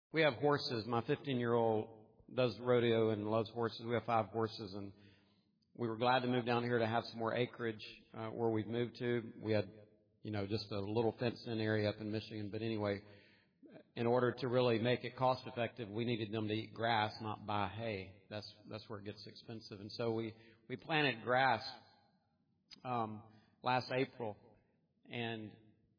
We have horses. My 15-year-old does rodeo and loves horses. We have 5 horses, and we were glad to move down here to have some more acreage where we've moved to. We had, just a little fenced-in area up in Michigan. But anyway, in order to really make it cost-effective, we needed them to eat grass, not buy hay. That's where it gets expensive. And so we planted grass last April, and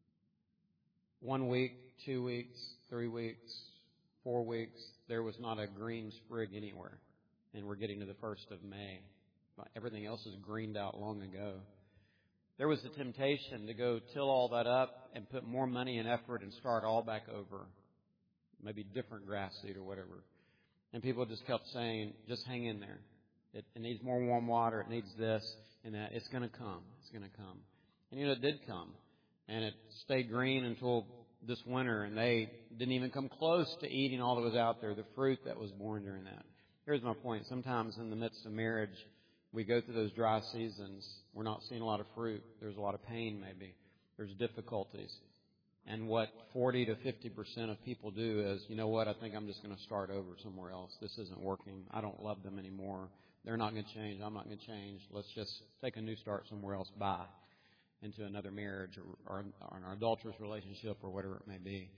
1 week, 2 weeks, 3 weeks, 4 weeks, there was not a green sprig anywhere. And we're getting to the 1st of May. Everything else is greened out long ago. There was the temptation to go till all that up and put more money and effort and start all back over. Maybe different grass seed or whatever. And people just kept saying, just hang in there. It needs more warm water. It needs this and that. It's going to come. It's going to come. And it did come. And it stayed green until this winter, and they didn't even come close to eating all that was out there, the fruit that was born during that. Here's my point. Sometimes in the midst of marriage, we go through those dry seasons. We're not seeing a lot of fruit. There's a lot of pain, maybe. There's difficulties. And what 40 to 50% of people do is, you know what, I think I'm just going to start over somewhere else. This isn't working. I don't love them anymore. They're not going to change. I'm not going to change. Let's just take a new start somewhere else. Bye. Into another marriage or an adulterous relationship or whatever it may be.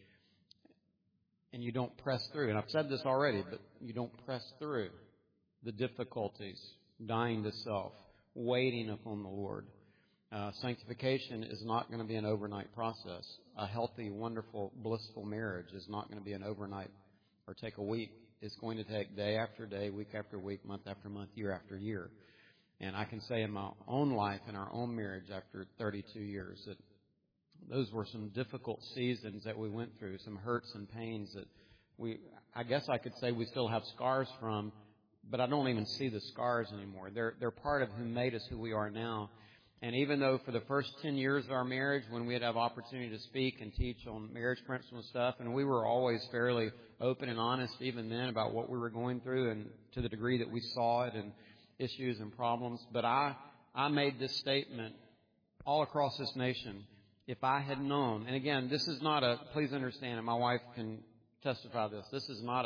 And you don't press through. And I've said this already, but you don't press through the difficulties, dying to self, waiting upon the Lord. Sanctification is not going to be an overnight process. A healthy, wonderful, blissful marriage is not going to be an overnight or take a week. It's going to take day after day, week after week, month after month, year after year. And I can say in my own life, in our own marriage after 32 years, that those were some difficult seasons that we went through, some hurts and pains that I guess I could say we still have scars from, but I don't even see the scars anymore. They're part of who made us who we are now. And even though for the first 10 years of our marriage, when we'd have opportunity to speak and teach on marriage principles and stuff, and we were always fairly open and honest even then about what we were going through and to the degree that we saw it and issues and problems. But I made this statement all across this nation. If I had known, and again, this is not please understand, and my wife can testify this, this is not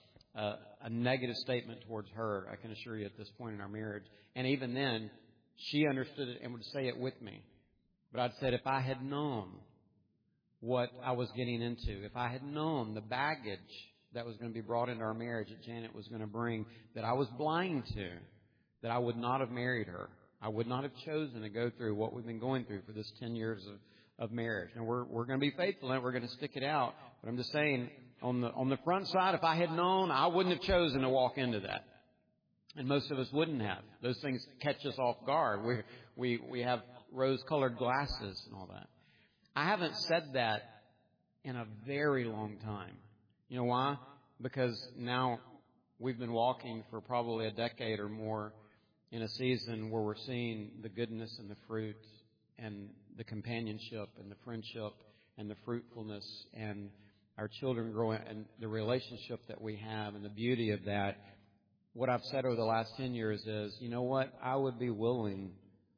a negative statement towards her, I can assure you at this point in our marriage. And even then, she understood it and would say it with me. But I'd said, if I had known what I was getting into, if I had known the baggage that was going to be brought into our marriage that Janet was going to bring, that I was blind to, that I would not have married her. I would not have chosen to go through what we've been going through for this 10 years of marriage. And we're going to be faithful in it. We're going to stick it out. But I'm just saying, on the front side, if I had known, I wouldn't have chosen to walk into that. And most of us wouldn't have. Those things catch us off guard. We have rose-colored glasses and all that. I haven't said that in a very long time. You know why? Because now we've been walking for probably a decade or more in a season where we're seeing the goodness and the fruit and the companionship and the friendship and the fruitfulness and our children growing and the relationship that we have and the beauty of that. What I've said over the last 10 years is, you know what? I would be willing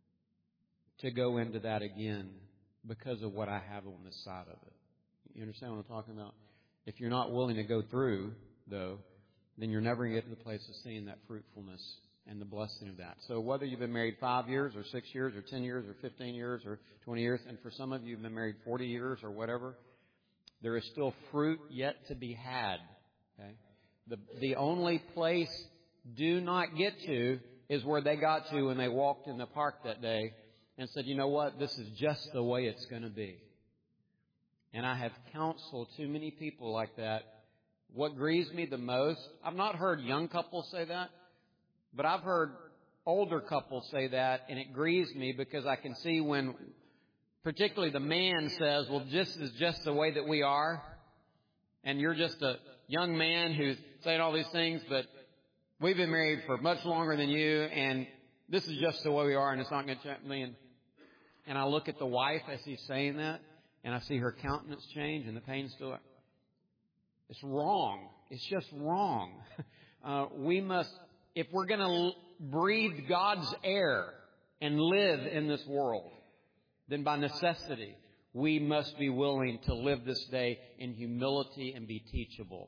to go into that again because of what I have on this side of it. You understand what I'm talking about? If you're not willing to go through, though, then you're never going to get to the place of seeing that fruitfulness and the blessing of that. So whether you've been married 5 years or 6 years or 10 years or 15 years or 20 years, and for some of you have been married 40 years or whatever, there is still fruit yet to be had. Okay? The only place do not get to is where they got to when they walked in the park that day and said, you know what, this is just the way it's going to be. And I have counseled too many people like that. What grieves me the most, I've not heard young couples say that, but I've heard older couples say that, and it grieves me because I can see when particularly the man says, well, this is just the way that we are, and you're just a young man who's saying all these things, but we've been married for much longer than you, and this is just the way we are, and it's not going to change me. And I look at the wife as he's saying that, and I see her countenance change, and the pain still. It's wrong. It's just wrong. We must, if we're going to breathe God's air and live in this world, then by necessity, we must be willing to live this day in humility and be teachable.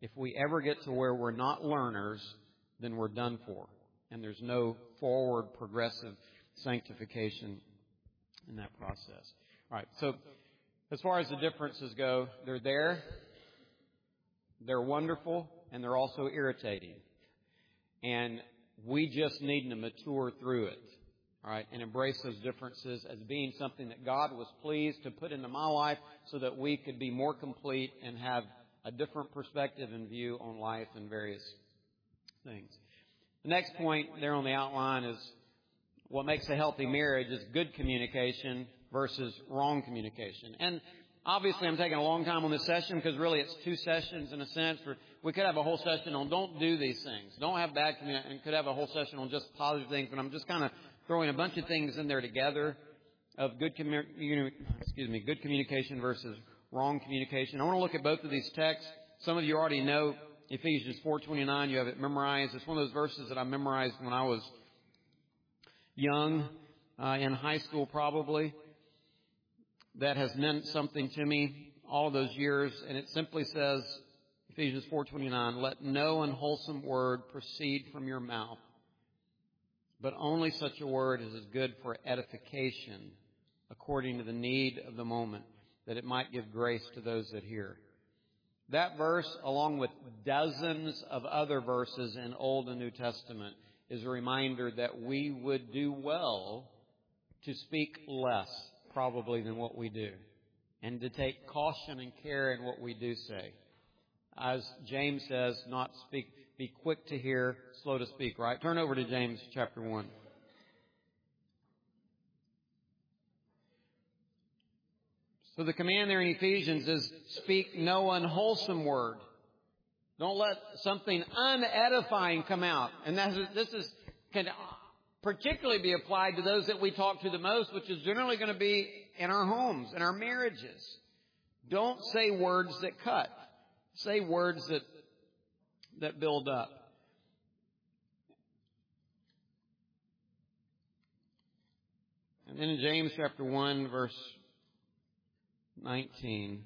If we ever get to where we're not learners, then we're done for. And there's no forward progressive sanctification in that process. All right, so as far as the differences go, they're there, they're wonderful, and they're also irritating. And we just need to mature through it, all right, and embrace those differences as being something that God was pleased to put into my life so that we could be more complete and have a different perspective and view on life and various things. The next point there on the outline is what makes a healthy marriage is good communication versus wrong communication. And obviously I'm taking a long time on this session because really it's two sessions in a sense. We could have a whole session on don't do these things. Don't have bad communication, and could have a whole session on just positive things, but I'm just kind of throwing a bunch of things in there together of good communication versus wrong communication. I want to look at both of these texts. Some of you already know Ephesians 4:29. You have it memorized. It's one of those verses that I memorized when I was young, in high school probably, that has meant something to me all of those years. And it simply says, Ephesians 4:29, let no unwholesome word proceed from your mouth, but only such a word as is good for edification, according to the need of the moment, that it might give grace to those that hear. That verse, along with dozens of other verses in Old and New Testament, is a reminder that we would do well to speak less, probably, than what we do, and to take caution and care in what we do say. As James says, be quick to hear, slow to speak, right? Turn over to James chapter 1. So the command there in Ephesians is speak no unwholesome word. Don't let something unedifying come out. And can particularly be applied to those that we talk to the most, which is generally going to be in our homes, in our marriages. Don't say words that cut. Say words that build up. And then in James chapter 1, verse 19,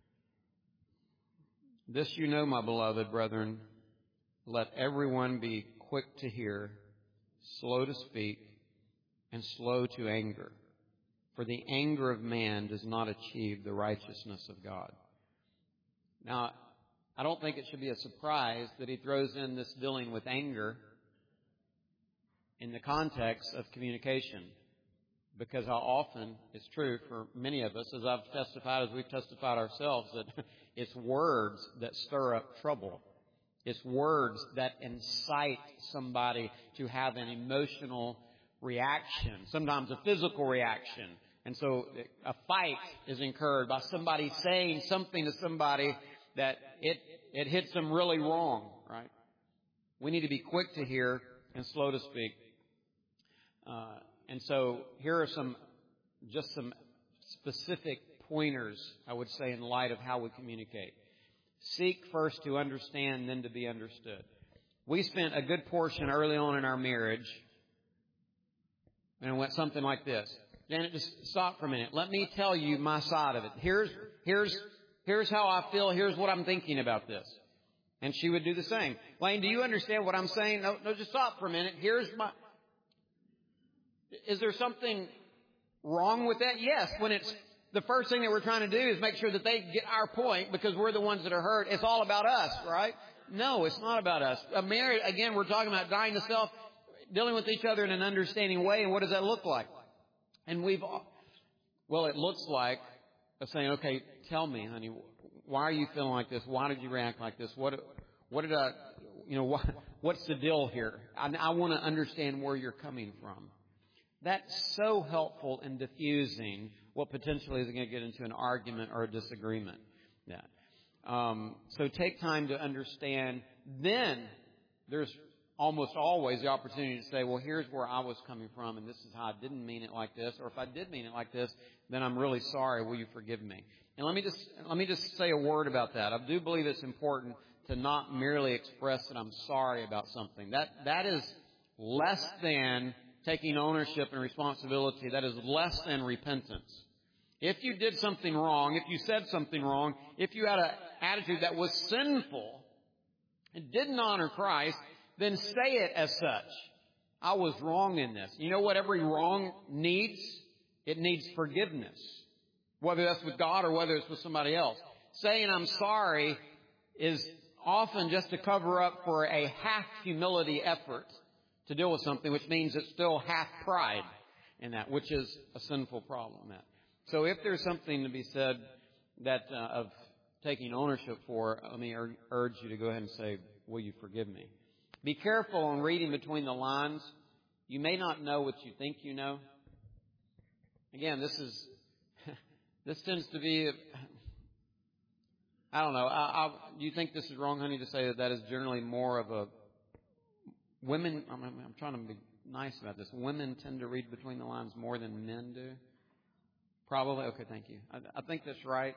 this you know, my beloved brethren, let everyone be quick to hear, slow to speak, and slow to anger. For the anger of man does not achieve the righteousness of God. Now, I don't think it should be a surprise that he throws in this dealing with anger in the context of communication. Because how often it's true for many of us, as I've testified, as we've testified ourselves, that it's words that stir up trouble. It's words that incite somebody to have an emotional reaction, sometimes a physical reaction. And so a fight is incurred by somebody saying something to somebody that it hits them really wrong, right? We need to be quick to hear and slow to speak. And so here are some specific pointers, I would say, in light of how we communicate. Seek first to understand, then to be understood. We spent a good portion early on in our marriage, and it went something like this. Janet, just stop for a minute. Let me tell you my side of it. Here's how I feel. Here's what I'm thinking about this. And she would do the same. Lane, do you understand what I'm saying? No, just stop for a minute. Is there something wrong with that? Yes. When it's the first thing that we're trying to do is make sure that they get our point because we're the ones that are hurt. It's all about us, right? No, it's not about us. A marriage, again, we're talking about dying to self, dealing with each other in an understanding way. And what does that look like? And it looks like saying, okay, tell me, honey, why are you feeling like this? Why did you react like this? What's the deal here? I want to understand where you're coming from. That's so helpful in diffusing what potentially is going to get into an argument or a disagreement. Yeah. So take time to understand. Then there's almost always the opportunity to say, well, here's where I was coming from, and this is how I didn't mean it like this. Or if I did mean it like this, then I'm really sorry. Will you forgive me? And let me just say a word about that. I do believe it's important to not merely express that I'm sorry about something. That is less than taking ownership and responsibility. That is less than repentance. If you did something wrong, if you said something wrong, if you had an attitude that was sinful, and didn't honor Christ, then say it as such. I was wrong in this. You know what every wrong needs? It needs forgiveness. Whether that's with God or whether it's with somebody else. Saying I'm sorry is often just a cover up for a half humility effort to deal with something, which means it's still half pride in that, which is a sinful problem. So if there's something to be said that of taking ownership for, let me urge you to go ahead and say, will you forgive me? Be careful on reading between the lines. You may not know what you think you know. Again, this tends to be, I don't know. Do you think this is wrong, honey, to say that is generally more of a women? I'm trying to be nice about this. Women tend to read between the lines more than men do. Probably. Okay, thank you. I think that's right.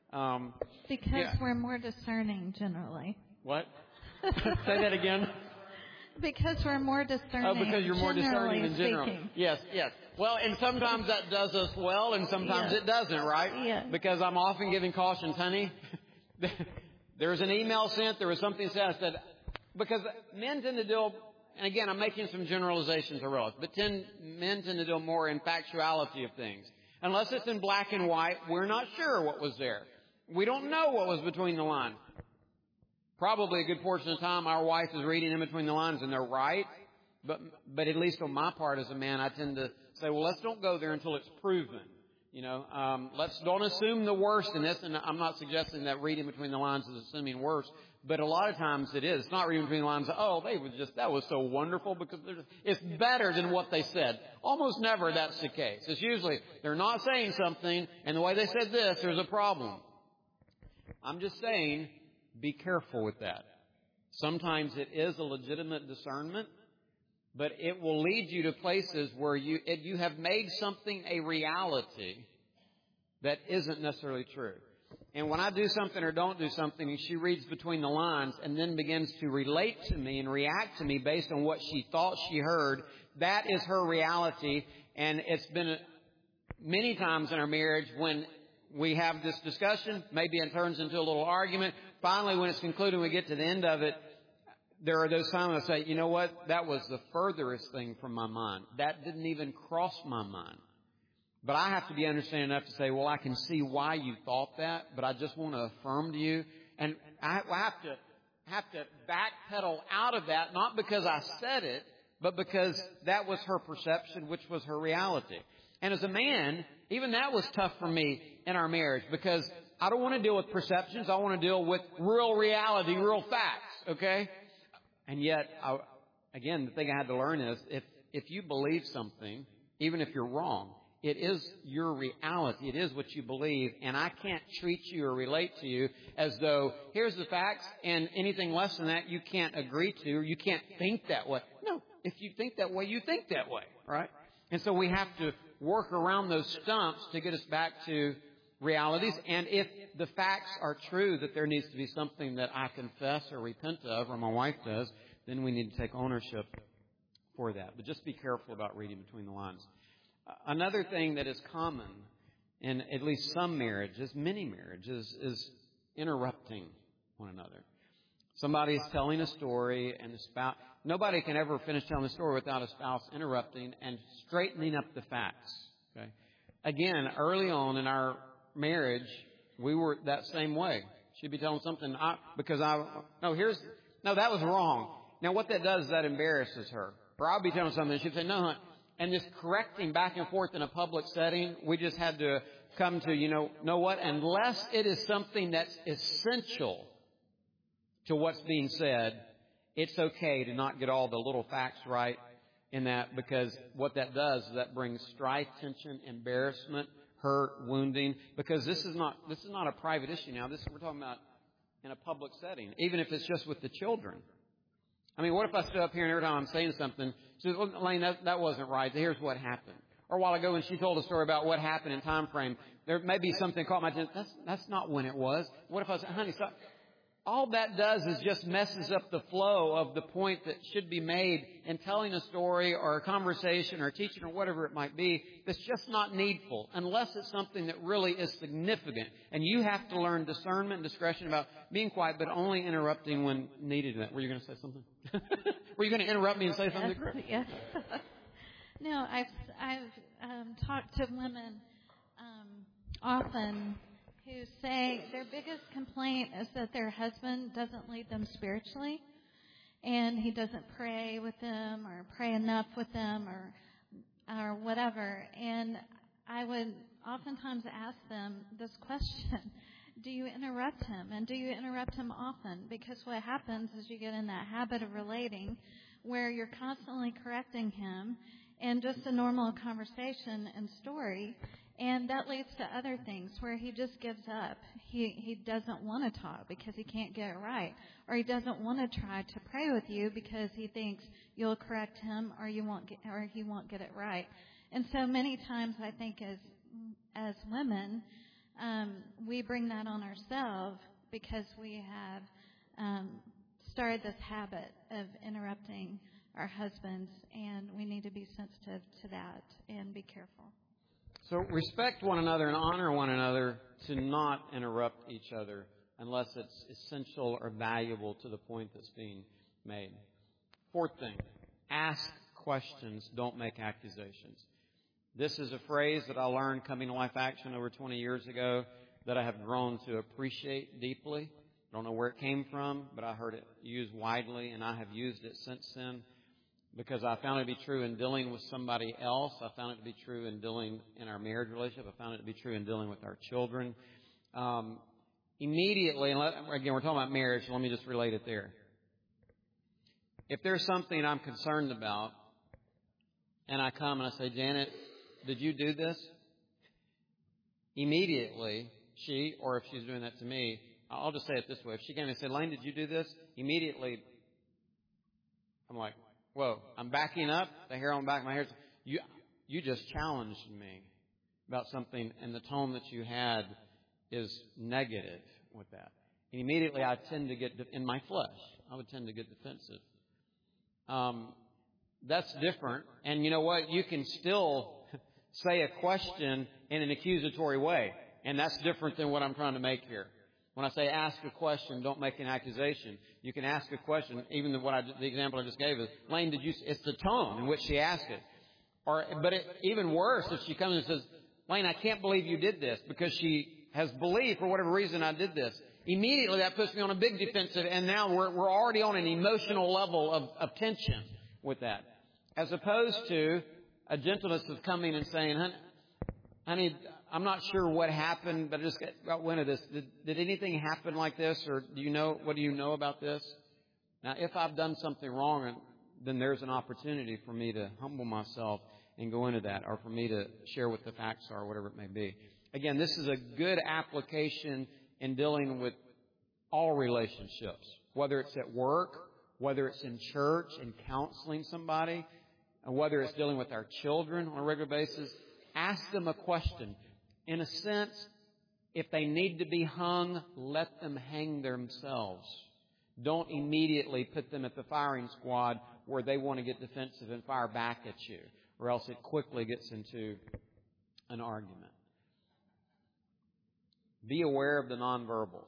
Because we're more discerning generally. What? Say that again. Because we're more discerning. Oh, because you're more discerning in general. Speaking. Yes. Well, and sometimes that does us well, and sometimes it doesn't, right? Yes. Because I'm often giving cautions, honey. There was an email sent. There was something said. I said, because men tend to deal, and again, I'm making some generalizations of relative, but men tend to deal more in factuality of things. Unless it's in black and white, we're not sure what was there. We don't know what was between the lines. Probably a good portion of the time our wife is reading in between the lines and they're right. But at least on my part as a man, I tend to say, well, let's don't go there until it's proven. Let's don't assume the worst in this. And I'm not suggesting that reading between the lines is assuming worse. But a lot of times it is. It's not reading between the lines. Oh, that was so wonderful because it's better than what they said. Almost never that's the case. It's usually they're not saying something and the way they said this, there's a problem. I'm just saying, be careful with that. Sometimes it is a legitimate discernment, but it will lead you to places where you have made something a reality that isn't necessarily true. And when I do something or don't do something, and she reads between the lines and then begins to relate to me and react to me based on what she thought she heard, that is her reality. And it's been many times in our marriage when we have this discussion, maybe it turns into a little argument. Finally, when it's concluded, we get to the end of it, there are those times I say, you know what? That was the furthest thing from my mind. That didn't even cross my mind. But I have to be understanding enough to say, well, I can see why you thought that, but I just want to affirm to you. And I have to backpedal out of that, not because I said it, but because that was her perception, which was her reality. And as a man, even that was tough for me in our marriage because I don't want to deal with perceptions. I want to deal with real reality, real facts, okay? And yet, again, the thing I had to learn is if you believe something, even if you're wrong, it is your reality. It is what you believe. And I can't treat you or relate to you as though here's the facts and anything less than that you can't agree to or you can't think that way. No, if you think that way, you think that way, right? And so we have to work around those stumps to get us back to realities. And if the facts are true that there needs to be something that I confess or repent of or my wife does, then we need to take ownership for that. But just be careful about reading between the lines. Another thing that is common in at least some marriages, many marriages, is interrupting one another. Somebody is telling a story and the spouse, nobody can ever finish telling the story without a spouse interrupting and straightening up the facts. Okay. Again, early on in our marriage, we were that same way. She'd be telling something that was wrong. Now what that does is that embarrasses her. Or I'll be telling something and she'd say, no, honey. And this correcting back and forth in a public setting, we just had to come to, know what? Unless it is something that's essential to what's being said, it's okay to not get all the little facts right in that, because what that does is that brings strife, tension, embarrassment, hurt, wounding, because this is not a private issue now. We're talking about in a public setting, even if it's just with the children. I mean, what if I stood up here and every time I'm saying something, she said, well, Lane, that wasn't right. Here's what happened. Or a while ago when she told a story about what happened in time frame, there may be something caught my attention. That's not when it was. What if I said, honey, stop. all that does is just messes up the flow of the point that should be made in telling a story or a conversation or teaching or whatever it might be. That's just not needful unless it's something that really is significant. And you have to learn discernment and discretion about being quiet, but only interrupting when needed. Were you going to say something? Were you going to interrupt me and say something? Yes. No, I've talked to women often who say their biggest complaint is that their husband doesn't lead them spiritually, and he doesn't pray with them or pray enough with them or whatever. And I would oftentimes ask them this question: do you interrupt him? And do you interrupt him often? Because what happens is you get in that habit of relating where you're constantly correcting him in just a normal conversation and story. And that leads to other things where he just gives up. He doesn't want to talk because he can't get it right. Or he doesn't want to try to pray with you because he thinks you'll correct him or he won't get it right. And so many times I think as women, we bring that on ourselves because we have started this habit of interrupting our husbands, and we need to be sensitive to that and be careful. So respect one another and honor one another to not interrupt each other unless it's essential or valuable to the point that's being made. Fourth thing, ask questions, don't make accusations. This is a phrase that I learned coming to Life Action over 20 years ago that I have grown to appreciate deeply. I don't know where it came from, but I heard it used widely, and I have used it since then. Because I found it to be true in dealing with somebody else. I found it to be true in dealing in our marriage relationship. I found it to be true in dealing with our children. Immediately, and again, we're talking about marriage, so let me just relate it there. If there's something I'm concerned about, and I come and I say, Janet, did you do this? Immediately, she, or if she's doing that to me, I'll just say it this way. If she came and said, Lane, did you do this? Immediately, I'm like, whoa, I'm backing up. The hair on the back of my hair. You just challenged me about something, and the tone that you had is negative with that. And immediately I tend to get, in my flesh, I would tend to get defensive. That's different. And you know what? You can still say a question in an accusatory way. And that's different than what I'm trying to make here. When I say ask a question, don't make an accusation. You can ask a question, even the example I just gave is, Lane, it's the tone in which she asked it. Even worse, if she comes and says, Lane, I can't believe you did this, because she has believed for whatever reason I did this. Immediately that puts me on a big defensive, and now we're already on an emotional level of tension with that. As opposed to a gentleness of coming and saying, honey, I'm not sure what happened, but I just got wind of this. Did anything happen like this, or what do you know about this? Now, if I've done something wrong, then there's an opportunity for me to humble myself and go into that, or for me to share what the facts are, whatever it may be. Again, this is a good application in dealing with all relationships, whether it's at work, whether it's in church and counseling somebody, and whether it's dealing with our children on a regular basis. Ask them a question. In a sense, if they need to be hung, let them hang themselves. Don't immediately put them at the firing squad where they want to get defensive and fire back at you, or else it quickly gets into an argument. Be aware of the nonverbals.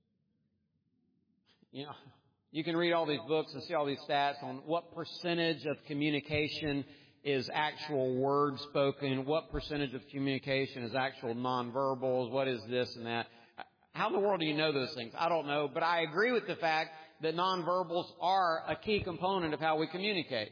You can read all these books and see all these stats on what percentage of communication is actual words spoken, what percentage of communication is actual nonverbals, what is this and that. How in the world do you know those things? I don't know, but I agree with the fact that nonverbals are a key component of how we communicate.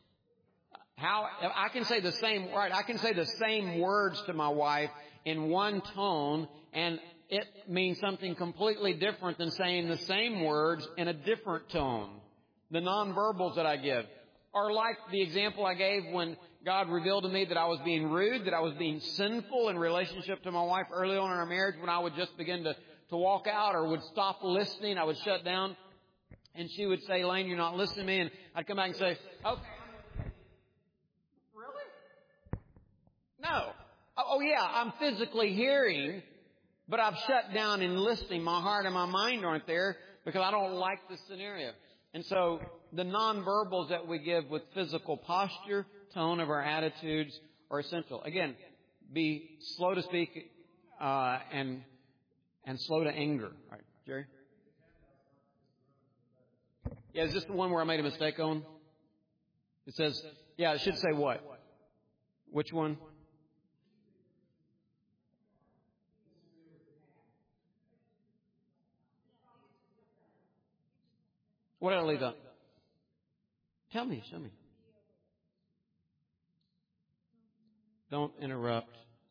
I can say the same words to my wife in one tone, and it means something completely different than saying the same words in a different tone. The nonverbals that I give are like the example I gave when God revealed to me that I was being rude, that I was being sinful in relationship to my wife early on in our marriage, when I would just begin to walk out or would stop listening. I would shut down, and she would say, Lane, you're not listening to me. And I'd come back and say, okay. Really? No. Oh yeah, I'm physically hearing, but I've shut down and listening. My heart and my mind aren't there because I don't like the scenario. And so the nonverbals that we give with physical posture, tone of our attitudes are essential. Again, be slow to speak and slow to anger. All right, Jerry? Yeah, is this the one where I made a mistake on? It says, yeah, it should say what? Which one? What did I leave out? Tell me, show me. Don't interrupt.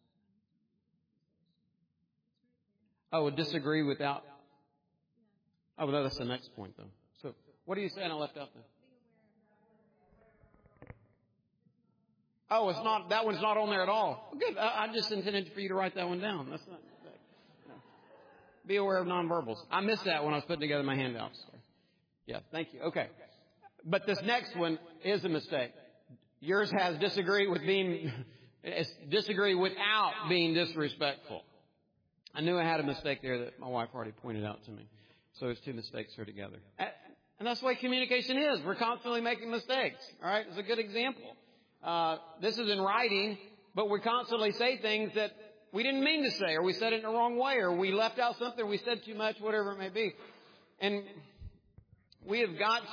Oh, disagree without. Oh, no, that's the next point, though. So, what are you saying I left out there? Oh, it's not. That one's not on there at all. Well, good. I just intended for you to write that one down. That's not. No. Be aware of nonverbals. I missed that when I was putting together my handouts. Yeah, thank you. Okay, but this next one is a mistake. Yours has disagree without being disrespectful. I knew I had a mistake there that my wife already pointed out to me. So there's two mistakes here together. And that's the way communication is. We're constantly making mistakes. All right? It's a good example. This is in writing, but we constantly say things that we didn't mean to say, or we said it in the wrong way, or we left out something, we said too much, whatever it may be. And we have got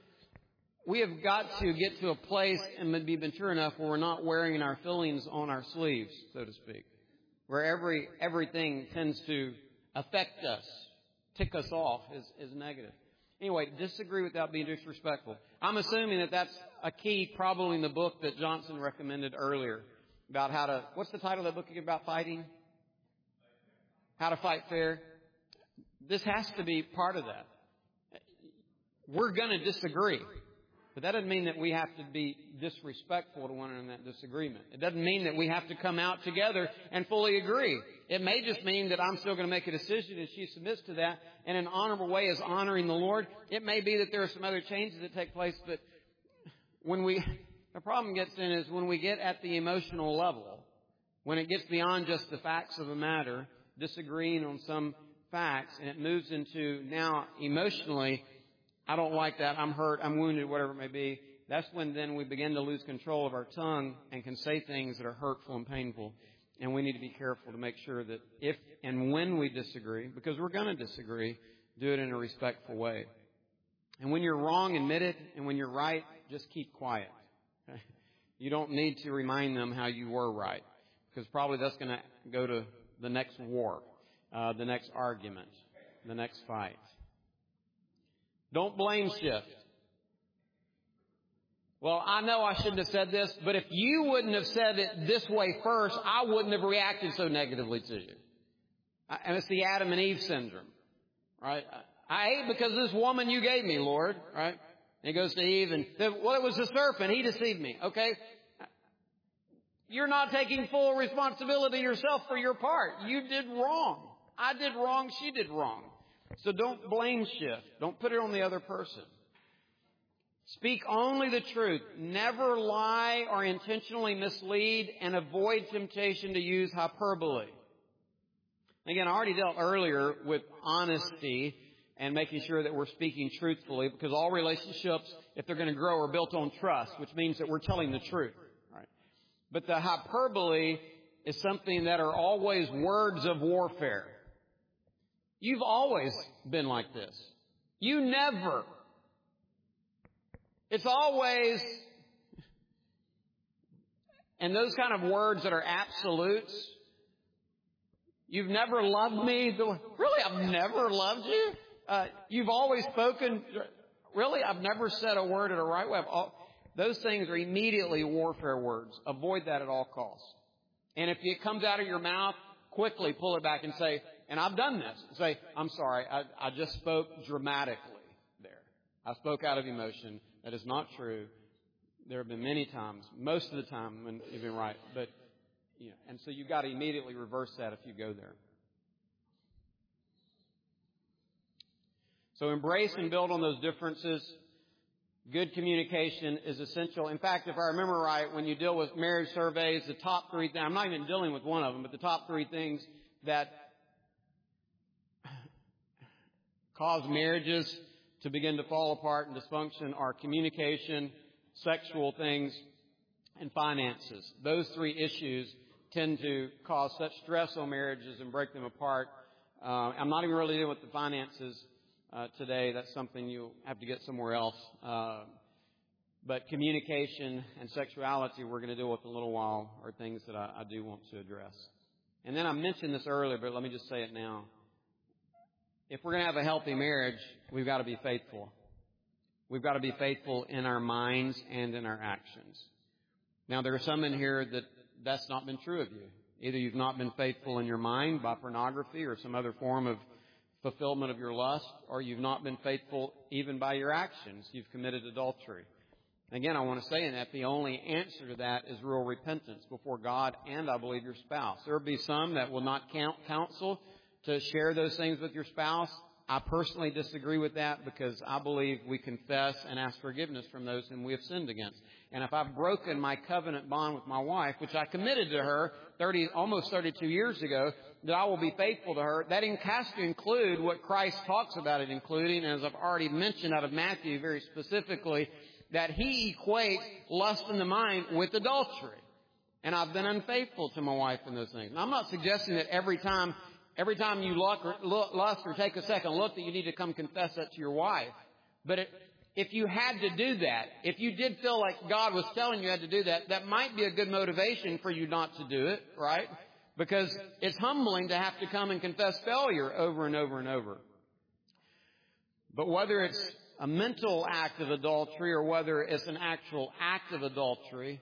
to get to a place and be mature enough where we're not wearing our feelings on our sleeves, so to speak, where everything tends to affect us, tick us off is negative. Anyway, disagree without being disrespectful. I'm assuming that that's a key probably in the book that Johnson recommended earlier about how to, what's the title of that book about fighting? How to Fight Fair. This has to be part of that. We're going to disagree. But that doesn't mean that we have to be disrespectful to one another in that disagreement. It doesn't mean that we have to come out together and fully agree. It may just mean that I'm still going to make a decision and she submits to that in an honorable way as honoring the Lord. It may be that there are some other changes that take place, but the problem gets in is when we get at the emotional level, when it gets beyond just the facts of the matter, disagreeing on some facts, and it moves into now emotionally, I don't like that, I'm hurt, I'm wounded, whatever it may be. That's when then we begin to lose control of our tongue and can say things that are hurtful and painful. And we need to be careful to make sure that if and when we disagree, because we're going to disagree, do it in a respectful way. And when you're wrong, admit it. And when you're right, just keep quiet. Okay? You don't need to remind them how you were right, because probably that's going to go to the next war, the next argument, the next fight. Don't blame shift. Well, I know I shouldn't have said this, but if you wouldn't have said it this way first, I wouldn't have reacted so negatively to you. And it's the Adam and Eve syndrome, right? I ate because of this woman you gave me, Lord, right? And he goes to Eve and, well, it was the serpent. He deceived me, okay? You're not taking full responsibility yourself for your part. You did wrong. I did wrong. She did wrong. So don't blame shift. Don't put it on the other person. Speak only the truth. Never lie or intentionally mislead, and avoid temptation to use hyperbole. Again, I already dealt earlier with honesty and making sure that we're speaking truthfully, because all relationships, if they're going to grow, are built on trust, which means that we're telling the truth. Right? But the hyperbole is something that are always words of warfare. You've always been like this. You never. It's always, and those kind of words that are absolutes. You've never loved me. Really, I've never loved you. You've always spoken. Really, I've never said a word in a right way. Those things are immediately warfare words. Avoid that at all costs. And if it comes out of your mouth, quickly pull it back and say, and I've done this. Say, I'm sorry, I just spoke dramatically there. I spoke out of emotion. That is not true. There have been many times, most of the time when you've been right. But, and so you've got to immediately reverse that if you go there. So embrace and build on those differences. Good communication is essential. In fact, if I remember right, when you deal with marriage surveys, the top 3 things, I'm not even dealing with one of them, but the top 3 things that cause marriages to begin to fall apart and dysfunction are communication, sexual things, and finances. Those three issues tend to cause such stress on marriages and break them apart. I'm not even really dealing with the finances today. That's something you'll have to get somewhere else. But communication and sexuality we're going to deal with in a little while are things that I do want to address. And then I mentioned this earlier, but let me just say it now. If we're going to have a healthy marriage, we've got to be faithful. We've got to be faithful in our minds and in our actions. Now, there are some in here that's not been true of you. Either you've not been faithful in your mind by pornography or some other form of fulfillment of your lust, or you've not been faithful even by your actions. You've committed adultery. Again, I want to say in that the only answer to that is real repentance before God and, I believe, your spouse. There will be some that will not counsel to share those things with your spouse. I personally disagree with that because I believe we confess and ask forgiveness from those whom we have sinned against. And if I've broken my covenant bond with my wife, which I committed to her almost 32 years ago, that I will be faithful to her, that has to include what Christ talks about it including, as I've already mentioned out of Matthew very specifically, that he equates lust in the mind with adultery. And I've been unfaithful to my wife in those things. And I'm not suggesting that every time you lust or take a second look that you need to come confess that to your wife. But if you had to do that, if you did feel like God was telling you had to do that, that might be a good motivation for you not to do it, right? Because it's humbling to have to come and confess failure over and over and over. But whether it's a mental act of adultery or whether it's an actual act of adultery,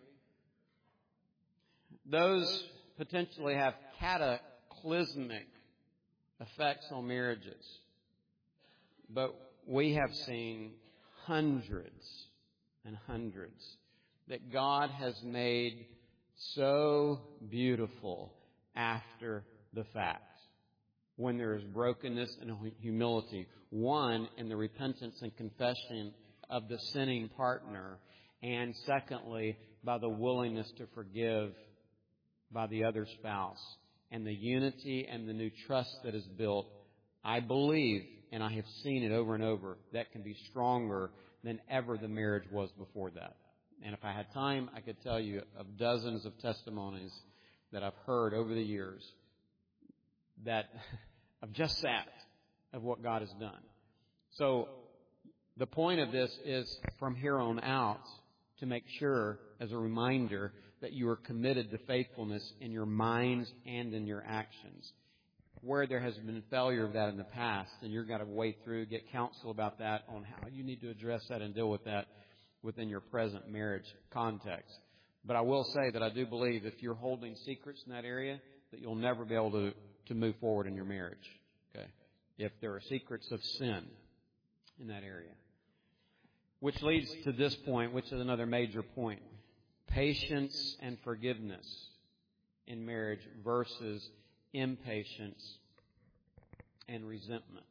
those potentially have cataclysmic effects on marriages. But we have seen hundreds and hundreds that God has made so beautiful after the fact. When there is brokenness and humility. One, in the repentance and confession of the sinning partner. And secondly, by the willingness to forgive by the other spouse. And the unity and the new trust that is built, I believe, and I have seen it over and over, that can be stronger than ever the marriage was before that. And if I had time, I could tell you of dozens of testimonies that I've heard over the years that of just that, of what God has done. So the point of this is from here on out to make sure, as a reminder, that you are committed to faithfulness in your minds and in your actions. Where there has been failure of that in the past, and you've got to wade through, get counsel about that on how you need to address that and deal with that within your present marriage context. But I will say that I do believe if you're holding secrets in that area, that you'll never be able to move forward in your marriage. Okay? If there are secrets of sin in that area. Which leads to this point, which is another major point. Patience and forgiveness in marriage versus impatience and resentment.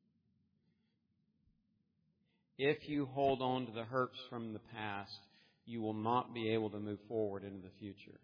If you hold on to the hurts from the past, you will not be able to move forward into the future.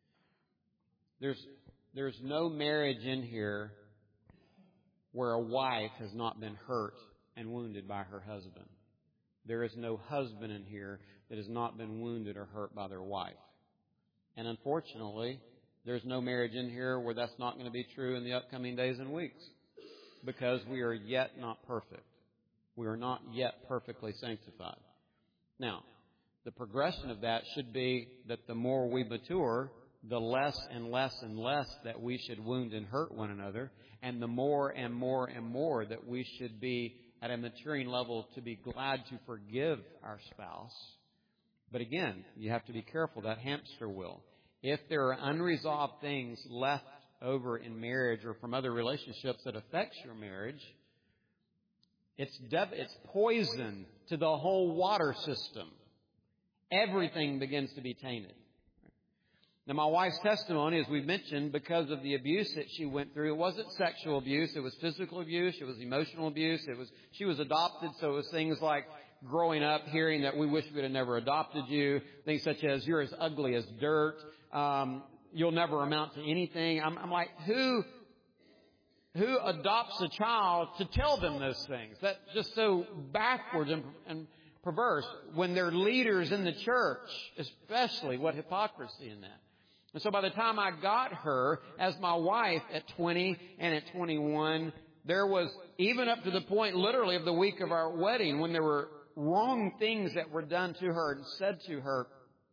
There's no marriage in here where a wife has not been hurt and wounded by her husband. There is no husband in here that has not been wounded or hurt by their wife. And unfortunately, there's no marriage in here where that's not going to be true in the upcoming days and weeks, because we are yet not perfect. We are not yet perfectly sanctified. Now, the progression of that should be that the more we mature, the less and less and less that we should wound and hurt one another, and the more and more and more that we should be at a maturing level to be glad to forgive our spouse. But again, you have to be careful, that hamster wheel. If there are unresolved things left over in marriage or from other relationships that affects your marriage, it's poison to the whole water system. Everything begins to be tainted. Now, my wife's testimony, as we mentioned, because of the abuse that she went through, it wasn't sexual abuse, it was physical abuse, it was emotional abuse, she was adopted, so it was things like growing up hearing that we wish we would have never adopted you, things such as you're as ugly as dirt, you'll never amount to anything. I'm like, who who adopts a child to tell them those things? That's just so backwards and perverse. When they're leaders in the church, especially, what hypocrisy in that. And so by the time I got her as my wife at 20 and at 21, there was, even up to the point literally of the week of our wedding, when there were wrong things that were done to her and said to her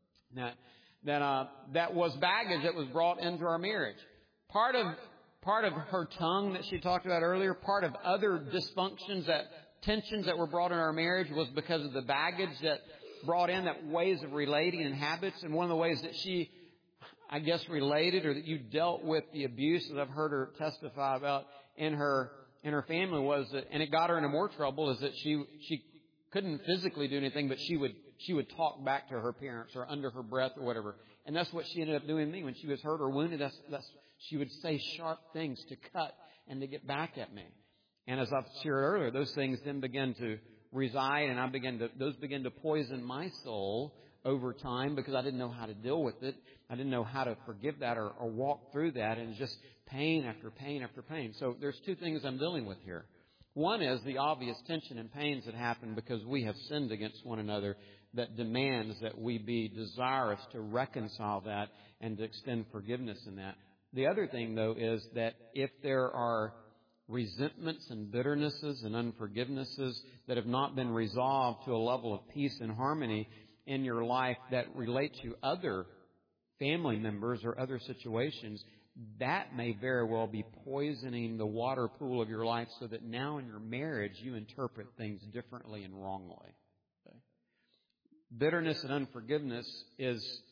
that was baggage that was brought into our marriage. Part of her tongue that she talked about earlier, part of other dysfunctions, that tensions that were brought in our marriage, was because of the baggage that brought in, that ways of relating and habits. And one of the ways that she, I guess, related, or that you dealt with the abuse that I've heard her testify about in her family, was that, and it got her into more trouble, is that she couldn't physically do anything, but she would talk back to her parents, or under her breath or whatever. And that's what she ended up doing to me when she was hurt or wounded. She would say sharp things to cut and to get back at me. And as I've shared earlier, those things then began to reside, and those began to poison my soul over time, because I didn't know how to deal with it. I didn't know how to forgive that or walk through that, and just pain after pain after pain. So there's two things I'm dealing with here. One is the obvious tension and pains that happen because we have sinned against one another, that demands that we be desirous to reconcile that and to extend forgiveness in that. The other thing, though, is that if there are resentments and bitternesses and unforgivenesses that have not been resolved to a level of peace and harmony in your life that relate to other family members or other situations, that may very well be poisoning the water pool of your life, so that now in your marriage you interpret things differently and wrongly. Okay? Bitterness and unforgiveness is,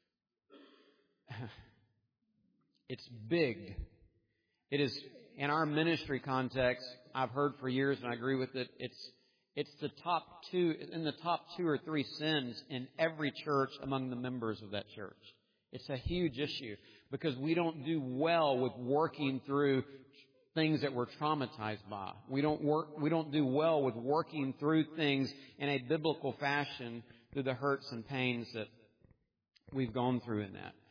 it's big. It is, in our ministry context, I've heard for years, and I agree with it, it's the top two or three sins in every church among the members of that church. It's a huge issue, because we don't do well with working through things that we're traumatized by. We don't do well with working through things in a biblical fashion through the hurts and pains that we've gone through in that.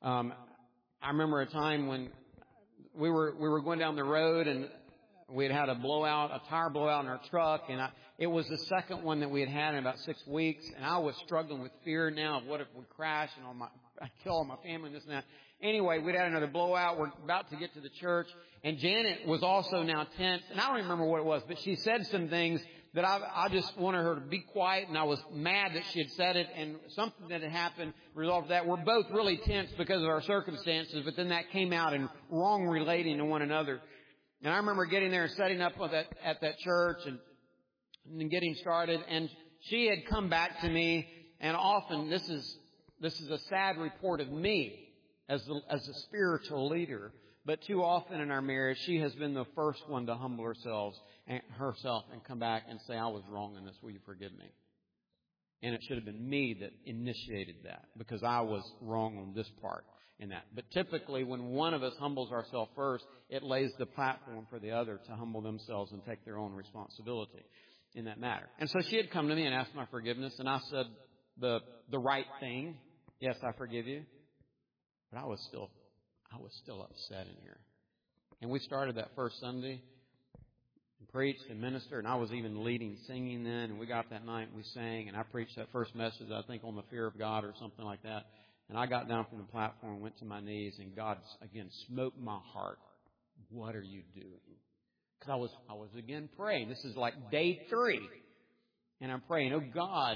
I remember a time when we were going down the road, and we had a tire blowout in our truck, and it was the second one that we had in about 6 weeks, and I was struggling with fear now of what if we crash and I'd kill all my family and this and that. Anyway, we'd had another blowout. We're about to get to the church, and Janet was also now tense, and I don't remember what it was, but she said some things that I just wanted her to be quiet, and I was mad that she had said it, and something that had happened resolved that. We're both really tense because of our circumstances, but then that came out in wrong relating to one another. And I remember getting there and setting up at that church and getting started, and she had come back to me, and often this is a sad report of me as a spiritual leader, but too often in our marriage, she has been the first one to humble herself and come back and say, I was wrong in this, will you forgive me? And it should have been me that initiated that, because I was wrong on this part in that. But typically, when one of us humbles ourselves first, it lays the platform for the other to humble themselves and take their own responsibility in that matter. And so she had come to me and asked my forgiveness, and I said the right thing. Yes, I forgive you. But I was still upset in here. And we started that first Sunday and preached and ministered, and I was even leading singing then, and we got that night and we sang, and I preached that first message, I think, on the fear of God or something like that. And I got down from the platform, went to my knees, and God again smote my heart. What are you doing? Because I was again praying. This is like day 3. And I'm praying, oh God,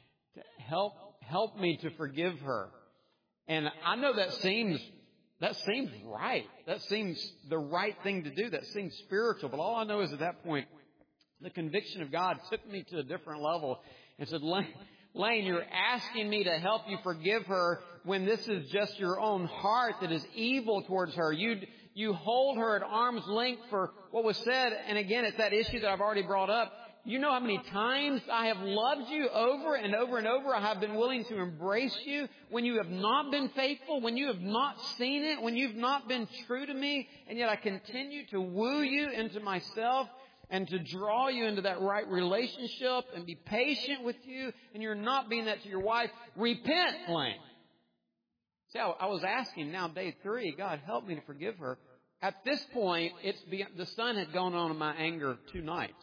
help me to forgive her. And I know that seems right. That seems the right thing to do. That seems spiritual. But all I know is at that point, the conviction of God took me to a different level and said, Lane, you're asking me to help you forgive her when this is just your own heart that is evil towards her. You hold her at arm's length for what was said. And again, it's that issue that I've already brought up. You know how many times I have loved you over and over and over. I have been willing to embrace you when you have not been faithful, when you have not seen it, when you've not been true to me. And yet I continue to woo you into myself and to draw you into that right relationship and be patient with you. And you're not being that to your wife. Repent, Lane. See, I was asking now, day 3, God, help me to forgive her. at this point, the sun had gone on in my anger 2 nights.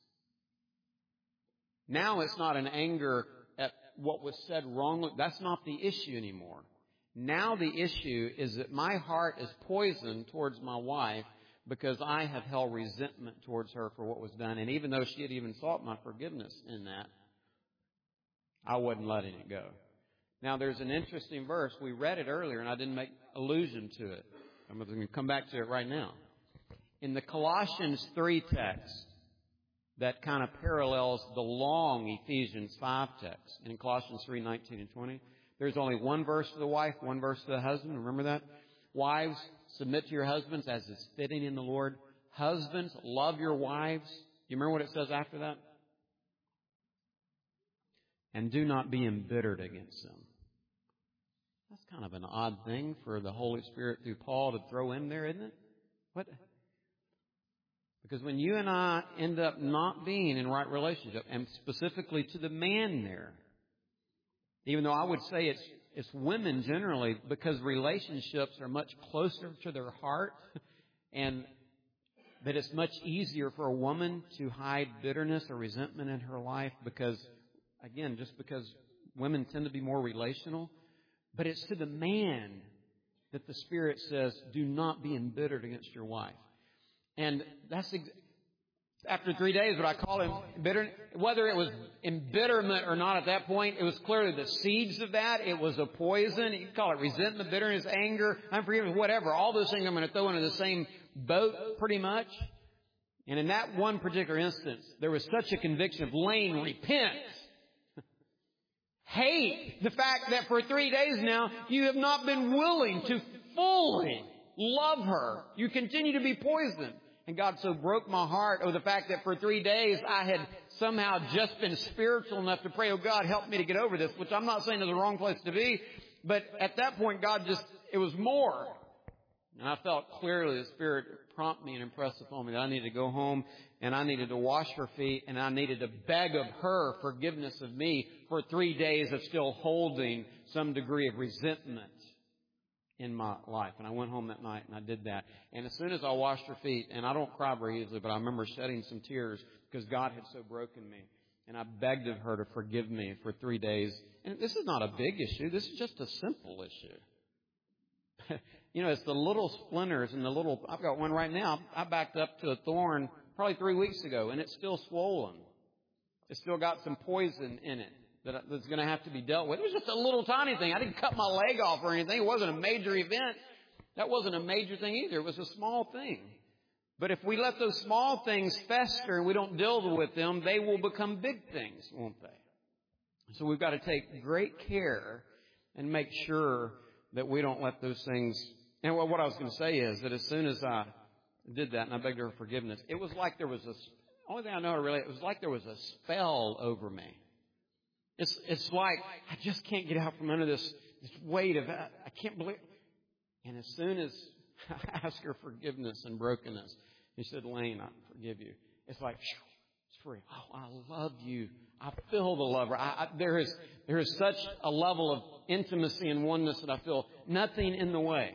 Now it's not an anger at what was said wrongly. That's not the issue anymore. Now the issue is that my heart is poisoned towards my wife because I have held resentment towards her for what was done. And even though she had even sought my forgiveness in that, I wasn't letting it go. Now there's an interesting verse. We read it earlier and I didn't make allusion to it. I'm going to come back to it right now. In the Colossians 3 text, that kind of parallels the long Ephesians 5 text. In Colossians 3, 19 and 20, there's only one verse for the wife, one verse for the husband. Remember that? Wives, submit to your husbands as is fitting in the Lord. Husbands, love your wives. You remember what it says after that? And do not be embittered against them. That's kind of an odd thing for the Holy Spirit through Paul to throw in there, isn't it? What? Because when you and I end up not being in right relationship, and specifically to the man there, even though I would say it's women generally, because relationships are much closer to their heart, and that it's much easier for a woman to hide bitterness or resentment in her life because, again, just because women tend to be more relational. But it's to the man that the Spirit says, do not be embittered against your wife. And that's after 3 days, what I call embittered. Whether it was embitterment or not at that point, it was clearly the seeds of that. It was a poison. You can call it resentment, bitterness, anger, unforgiveness, whatever. All those things I'm going to throw into the same boat pretty much. And in that one particular instance, there was such a conviction of Lane, repent. Hate the fact that for 3 days now, you have not been willing to fully love her. You continue to be poisoned. And God so broke my heart over the fact that for 3 days I had somehow just been spiritual enough to pray, oh God, help me to get over this, which I'm not saying is the wrong place to be. But at that point, it was more. And I felt clearly the Spirit prompt me and impress upon me that I needed to go home and I needed to wash her feet and I needed to beg of her forgiveness of me for 3 days of still holding some degree of resentment in my life. And I went home that night and I did that. And as soon as I washed her feet, and I don't cry very easily, but I remember shedding some tears because God had so broken me. And I begged of her to forgive me for 3 days. And this is not a big issue. This is just a simple issue. You know, it's the little splinters and I've got one right now. I backed up to a thorn probably 3 weeks ago and it's still swollen. It's still got some poison in it that's going to have to be dealt with. It was just a little tiny thing. I didn't cut my leg off or anything. It wasn't a major event. That wasn't a major thing either. It was a small thing. But if we let those small things fester and we don't deal with them, they will become big things, won't they? So we've got to take great care and make sure that we don't let those things. And what I was going to say is that as soon as I did that and I begged her forgiveness, it was like there was only thing I know really, it was like there was a spell over me. It's like I just can't get out from under this weight of I can't believe. And as soon as I asked her forgiveness and brokenness, she said, Lane, I forgive you. It's like, it's free. Oh, I love you. I feel the love. There is such a level of intimacy and oneness that I feel nothing in the way.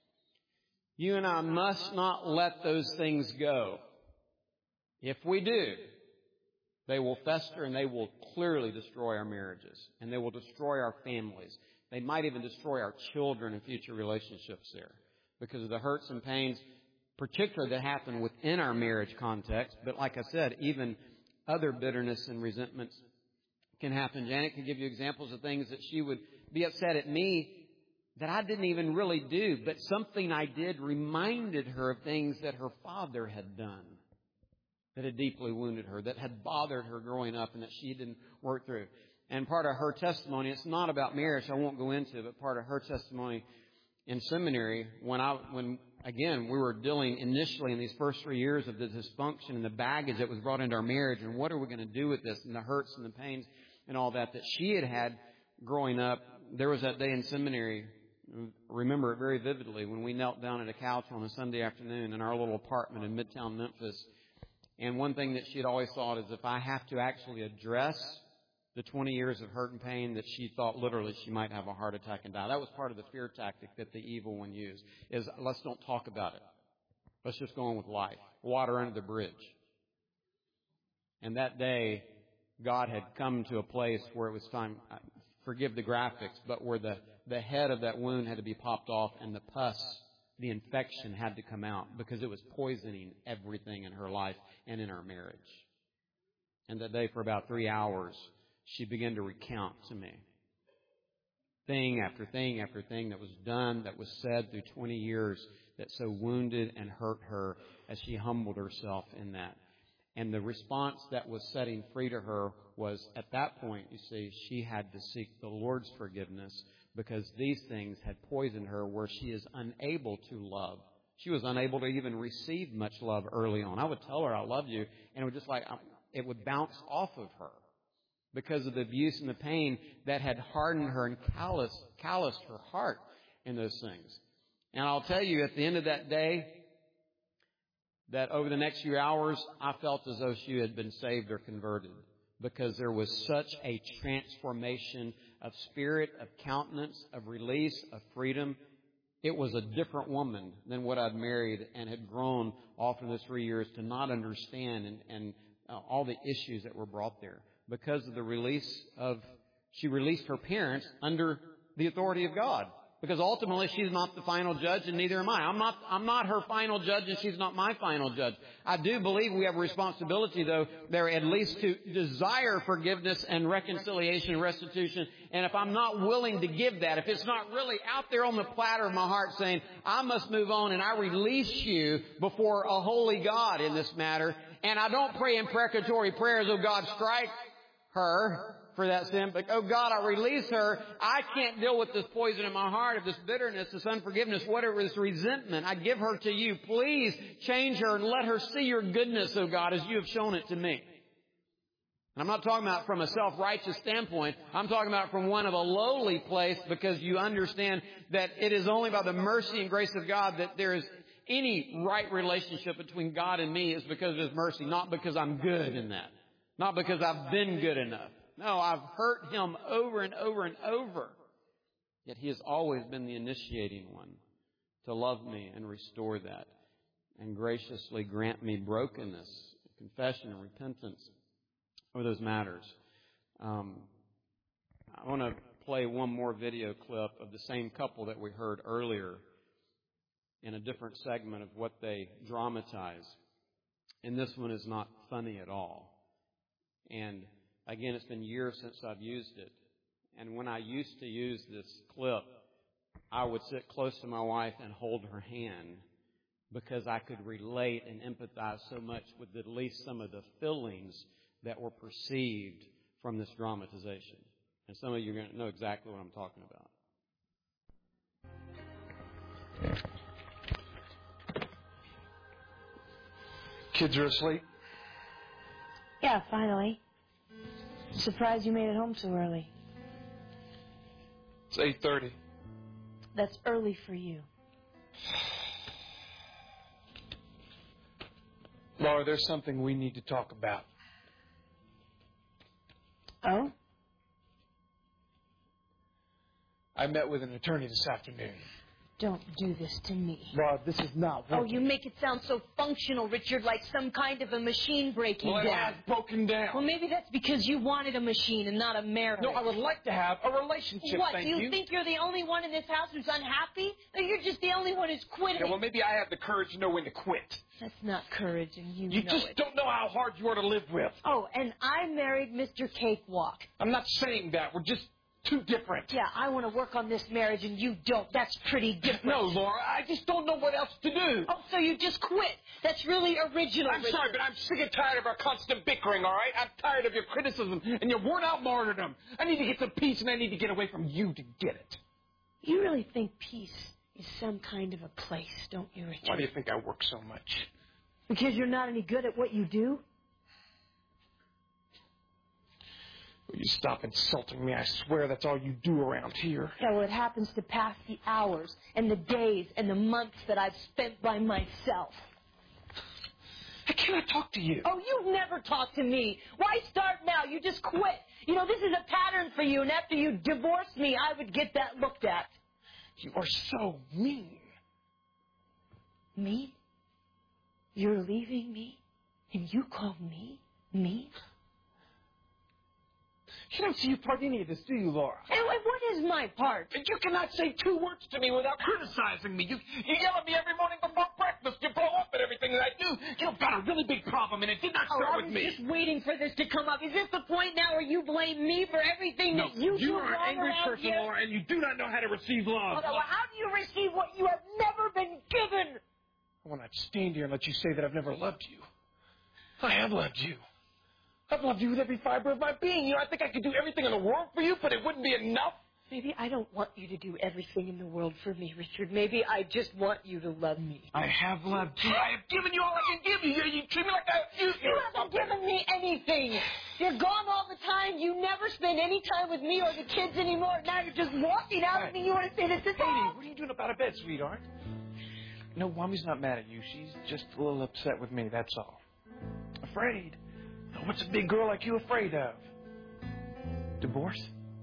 You and I must not let those things go. If we do, they will fester and they will clearly destroy our marriages and they will destroy our families. They might even destroy our children and future relationships there because of the hurts and pains, particularly that happen within our marriage context. But like I said, even other bitterness and resentments can happen. Janet can give you examples of things that she would be upset at me that I didn't even really do, but something I did reminded her of things that her father had done that had deeply wounded her, that had bothered her growing up and that she didn't work through. And part of her testimony, it's not about marriage, I won't go into it, but part of her testimony in seminary, when again, we were dealing initially in these first 3 years of the dysfunction and the baggage that was brought into our marriage, and what are we going to do with this, and the hurts and the pains and all that she had growing up. There was that day in seminary, I remember it very vividly, when we knelt down at a couch on a Sunday afternoon in our little apartment in Midtown Memphis. And one thing that she had always thought is if I have to actually address the 20 years of hurt and pain, that she thought literally she might have a heart attack and die. That was part of the fear tactic that the evil one used, is let's don't talk about it. Let's just go on with life. Water under the bridge. And that day, God had come to a place where it was time, forgive the graphics, but where the head of that wound had to be popped off and the pus, the infection had to come out because it was poisoning everything in her life and in our marriage. And that day, for about 3 hours, she began to recount to me thing after thing after thing that was done, that was said through 20 years that so wounded and hurt her as she humbled herself in that. And the response that was setting free to her was, at that point, you see, she had to seek the Lord's forgiveness because these things had poisoned her where she is unable to love. She was unable to even receive much love early on. I would tell her, I love you, and it would just it would bounce off of her because of the abuse and the pain that had hardened her and calloused her heart in those things. And I'll tell you, at the end of that day, that over the next few hours, I felt as though she had been saved or converted because there was such a transformation of spirit, of countenance, of release, of freedom. It was a different woman than what I'd married and had grown off in those 3 years to not understand and all the issues that were brought there. Because of the release she released her parents under the authority of God. Because ultimately she's not the final judge and neither am I. I'm not her final judge and she's not my final judge. I do believe we have a responsibility, though, there at least to desire forgiveness and reconciliation and restitution. And if I'm not willing to give that, if it's not really out there on the platter of my heart saying, I must move on and I release you before a holy God in this matter, and I don't pray imprecatory prayers, oh God, strike her for that sin, but oh God, I release her. I can't deal with this poison in my heart, of this bitterness, this unforgiveness, whatever, this resentment. I give her to you. Please change her and let her see your goodness, oh God, as you have shown it to me. And I'm not talking about from a self-righteous standpoint. I'm talking about from one of a lowly place, because you understand that it is only by the mercy and grace of God that there is any right relationship between God and me is because of His mercy, not because I'm good in that. Not because I've been good enough. No, I've hurt Him over and over and over. Yet He has always been the initiating one to love me and restore that and graciously grant me brokenness, confession, and repentance over those matters. I want to play one more video clip of the same couple that we heard earlier in a different segment of what they dramatize. And this one is not funny at all. And again, it's been years since I've used it. And when I used to use this clip, I would sit close to my wife and hold her hand because I could relate and empathize so much with at least some of the feelings that were perceived from this dramatization. And some of you are going to know exactly what I'm talking about. Kids are asleep? Yeah, finally. Surprised you made it home so early. It's 8:30. That's early for you. Laura, there's something we need to talk about. Oh? I met with an attorney this afternoon. Don't do this to me. Laura, this is not working. Oh, you make it sound so functional, Richard, like some kind of a machine breaking Well, it down. has broken down. Well, maybe that's because you wanted a machine and not a marriage. No, I would like to have a relationship, What, thank do you think you're the only one in this house who's unhappy? Or you're just the only one who's quitting? Yeah, well, maybe I have the courage to know when to quit. That's not courage, and you You know just it. don't know how hard you are to live with. Oh, and I married Mr. Cakewalk. I'm not saying that. We're just too different. Yeah, I want to work on this marriage, and you don't. That's pretty different. No, Laura, I just don't know what else to do. Oh, so you just quit. That's really original. I'm sorry, but I'm sick and tired of our constant bickering, all right? I'm tired of your criticism and your worn-out martyrdom. I need to get some peace, and I need to get away from you to get it. You really think peace is some kind of a place, don't you, Richard? Why do you think I work so much? Because you're not any good at what you do? Will you stop insulting me? I swear that's all you do around here. Yeah, well, it happens to pass the hours and the days and the months that I've spent by myself. I cannot talk to you. Oh, you've never talked to me. Why start now? You just quit. You know, this is a pattern for you, and after you divorce me, I would get that looked at. You are so mean. Me? You're leaving me? And you call me? Me? You don't see your part in any of this, do you, Laura? And what is my part? You cannot say 2 words to me without criticizing me. You yell at me every morning before breakfast. You blow up at everything that I do. You've got a really big problem, and it did not start with me. I was just waiting for this to come up. Is this the point now where you blame me for everything that you do you are wrong an angry around person, here? Laura, and you do not know how to receive love. Well, how do you receive what you have never been given? I will not stand here and let you say that I've never loved you. I have loved you. I've loved you with every fiber of my being. I think I could do everything in the world for you, but it wouldn't be enough. Maybe I don't want you to do everything in the world for me, Richard. Maybe I just want you to love me. I have loved you. I have given you all I can give you. You treat me like You haven't given me anything. You're gone all the time. You never spend any time with me or the kids anymore. Now you're just walking out on me. You want to say this is Katie, all? what are you doing about a bed, sweetheart? No, Mommy's not mad at you. She's just a little upset with me, that's all. Afraid? What's a big girl like you afraid of? Divorce?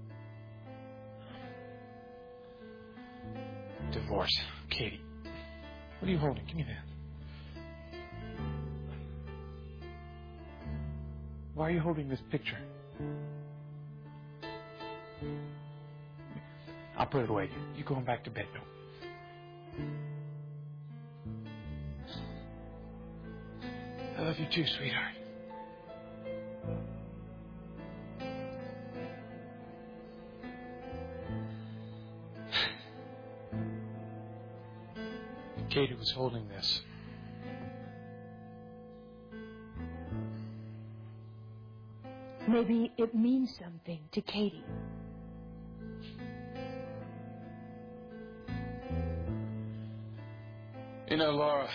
Divorce. Katie, what are you holding? Give me that. Why are you holding this picture? I'll put it away. You going back to bed, no? I love you too, sweetheart. Katie was holding this. Maybe it means something to Katie. You know, Laura,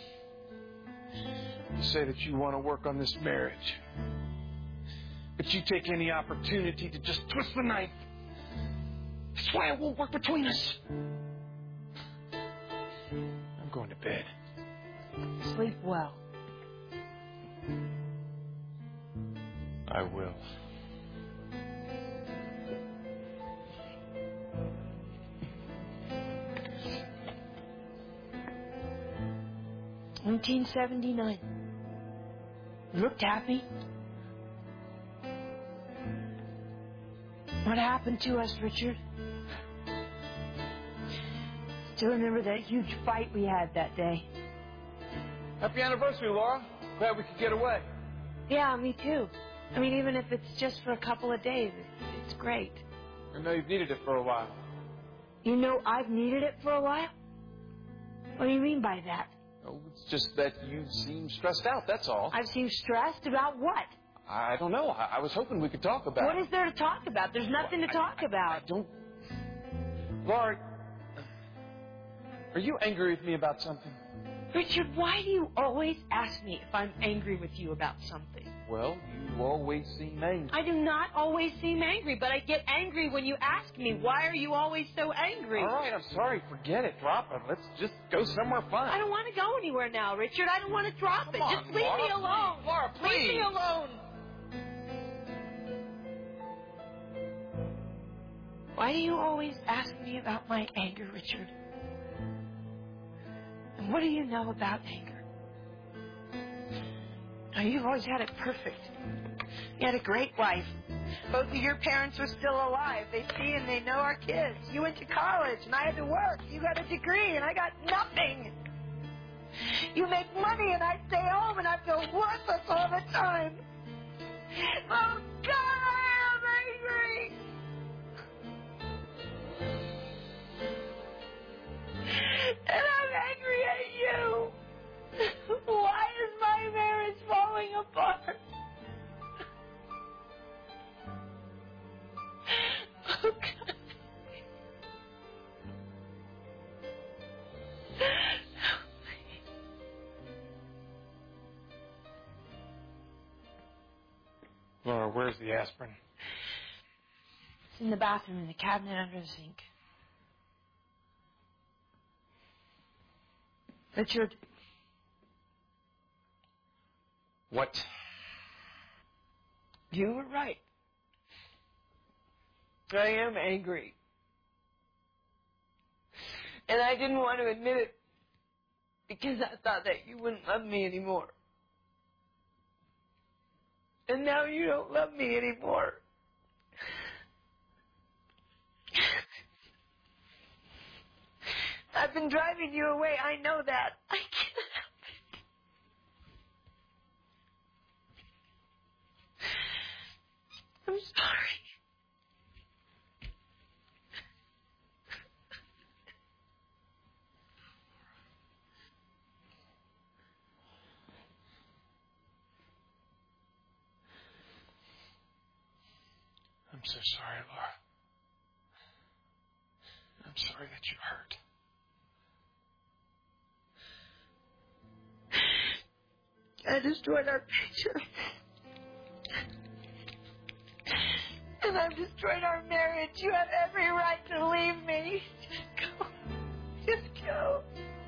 you say that you want to work on this marriage, but you take any opportunity to just twist the knife. That's why it won't work between us. I'm going to bed. Sleep well. I will. In 1979. Looked happy. What happened to us, Richard? Still remember that huge fight we had that day. Happy anniversary, Laura. Glad we could get away. Yeah, me too. I mean, even if it's just for a couple of days, it's great. I know you've needed it for a while. You know I've needed it for a while? What do you mean by that? Oh, it's just that you seem stressed out, that's all. I've seemed stressed about what? I don't know. I was hoping we could talk about What is there to talk about? There's nothing to talk about. I don't... Laura, are you angry with me about something? Richard, why do you always ask me if I'm angry with you about something? Well, you always seem angry. I do not always seem angry, but I get angry when you ask me, why are you always so angry? All right, I'm sorry. Forget it. Drop it. Let's just go somewhere fun. I don't want to go anywhere now, Richard. I don't want to drop it. Come on, Just leave Laura, me alone. please. Laura, please. Leave me alone. Why do you always ask me about my anger, Richard? And what do you know about anger? Now, you've always had it perfect. You had a great wife. Both of your parents are still alive. They see and they know our kids. You went to college, and I had to work. You got a degree, and I got nothing. You make money, and I stay home, and I feel worthless all the time. Oh, God, I am angry. And I'm angry at you. Why is my marriage falling apart? Oh, God. Laura, where's the aspirin? It's in the bathroom in the cabinet under the sink. Richard. What? You were right. I am angry. And I didn't want to admit it. because I thought that you wouldn't love me anymore. And now you don't love me anymore. I've been driving you away. I know that. I can't help it. I'm sorry. I'm so sorry, Laura. I'm sorry that you hurt. I destroyed our picture. And I've destroyed our marriage. You have every right to leave me. Just go. Just go.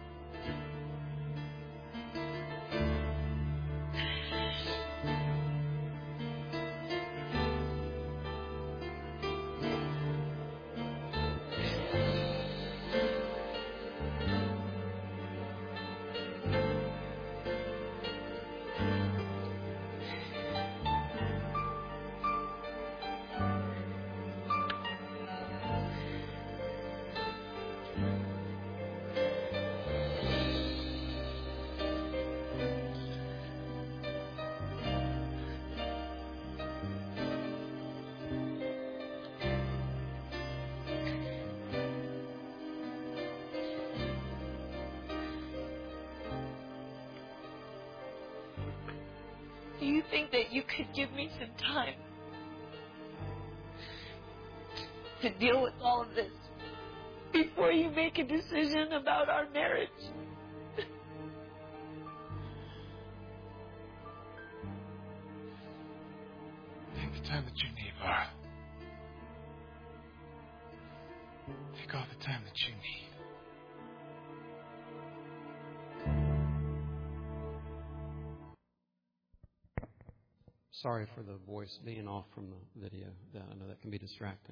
Do you think that you could give me some time to deal with all of this before you make a decision about our marriage? Take the time that you need, Laura. Take all the time that you need. Sorry for the voice being off from the video. I know that can be distracting.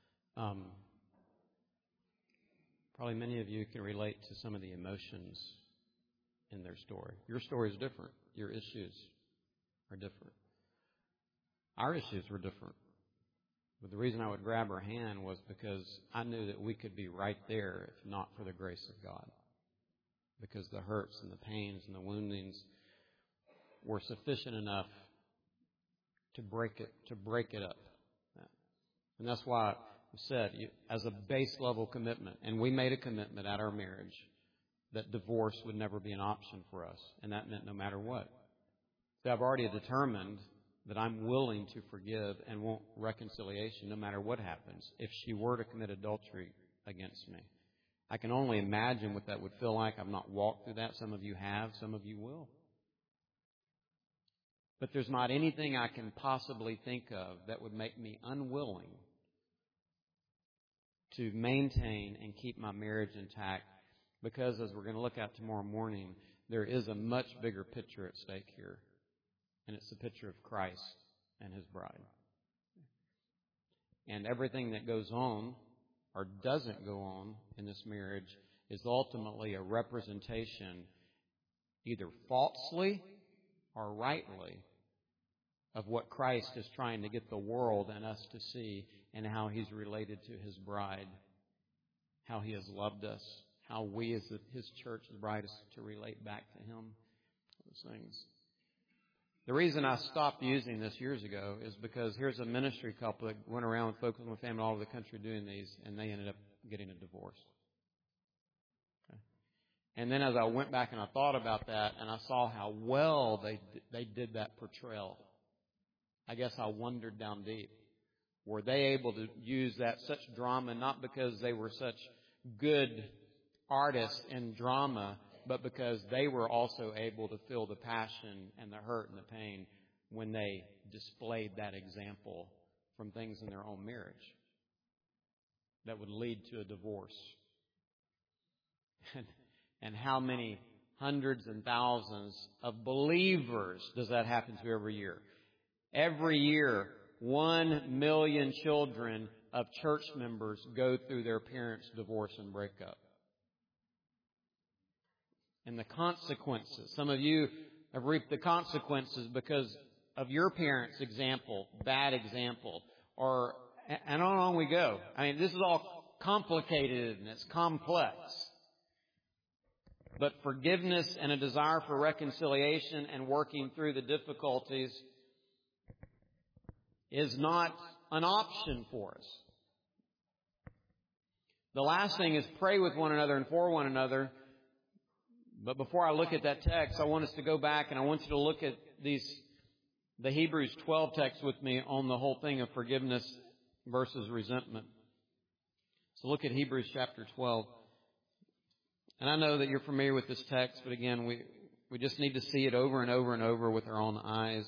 Probably many of you can relate to some of the emotions in their story. Your story is different. Your issues are different. Our issues were different. But the reason I would grab her hand was because I knew that we could be right there if not for the grace of God. Because the hurts and the pains and the woundings were sufficient enough to break it up. And that's why I said, as a base level commitment, and we made a commitment at our marriage that divorce would never be an option for us. And that meant no matter what. So I've already determined that I'm willing to forgive and want reconciliation no matter what happens if she were to commit adultery against me. I can only imagine what that would feel like. I've not walked through that. Some of you have. Some of you will. But there's not anything I can possibly think of that would make me unwilling to maintain and keep my marriage intact, because as we're going to look at tomorrow morning, there is a much bigger picture at stake here, and it's the picture of Christ and His bride. And everything that goes on or doesn't go on in this marriage is ultimately a representation, either falsely or rightly, of what Christ is trying to get the world and us to see, and how He's related to His bride, how He has loved us, how we as His church, His bride, is to relate back to Him. Those things. The reason I stopped using this years ago is because here's a ministry couple that went around focusing on family all over the country doing these, and they ended up getting a divorce. Okay. And then as I went back and I thought about that, and I saw how well they did that portrayal, I guess I wondered down deep. Were they able to use that such drama, not because they were such good artists in drama, but because they were also able to feel the passion and the hurt and the pain when they displayed that example from things in their own marriage that would lead to a divorce. And how many hundreds and thousands of believers does that happen to every year? Every year, 1 million children of church members go through their parents' divorce and breakup. and the consequences. Some of you have reaped the consequences because of your parents' example, bad example, and on we go. I mean, this is all complicated and it's complex. But forgiveness and a desire for reconciliation and working through the difficulties is not an option for us. The last thing is pray with one another and for one another. But before I look at that text, I want us to go back and I want you to look at the Hebrews 12 text with me on the whole thing of forgiveness versus resentment. So look at Hebrews chapter 12. And I know that you're familiar with this text, but again, we just need to see it over and over and over with our own eyes.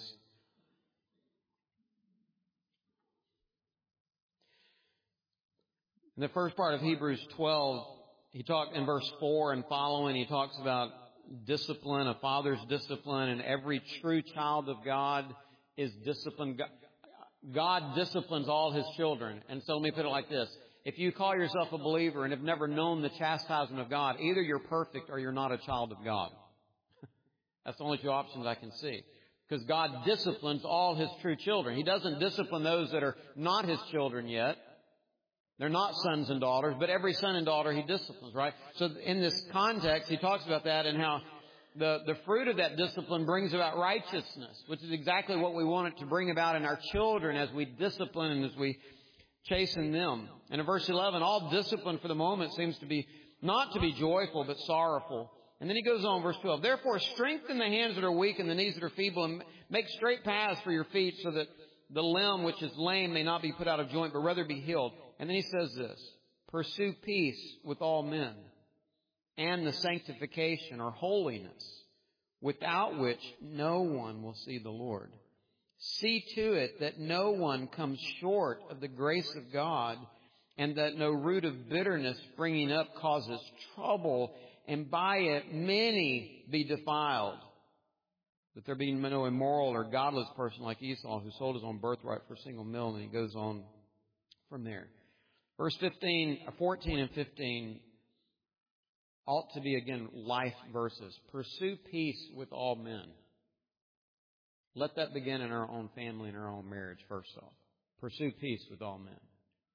In the first part of Hebrews 12, he talked in verse 4 and following, he talks about discipline, a father's discipline, and every true child of God is disciplined. God disciplines all His children. And so let me put it like this. If you call yourself a believer and have never known the chastisement of God, either you're perfect or you're not a child of God. That's the only two options I can see. Because God disciplines all His true children. He doesn't discipline those that are not His children yet. They're not sons and daughters, but every son and daughter He disciplines, right? So in this context, he talks about that and how the fruit of that discipline brings about righteousness, which is exactly what we want it to bring about in our children as we discipline and as we chasten them. And in verse 11, all discipline for the moment seems to be not to be joyful, but sorrowful. And then he goes on, verse 12, therefore strengthen the hands that are weak and the knees that are feeble, and make straight paths for your feet, so that the limb which is lame may not be put out of joint, but rather be healed. And then he says this, pursue peace with all men, and the sanctification or holiness, without which no one will see the Lord. See to it that no one comes short of the grace of God, and that no root of bitterness springing up causes trouble, and by it many be defiled. That there be no immoral or godless person like Esau, who sold his own birthright for a single meal. And he goes on from there. Verse 14 and 15 ought to be, again, life verses. Pursue peace with all men. Let that begin in our own family and our own marriage, first off. Pursue peace with all men.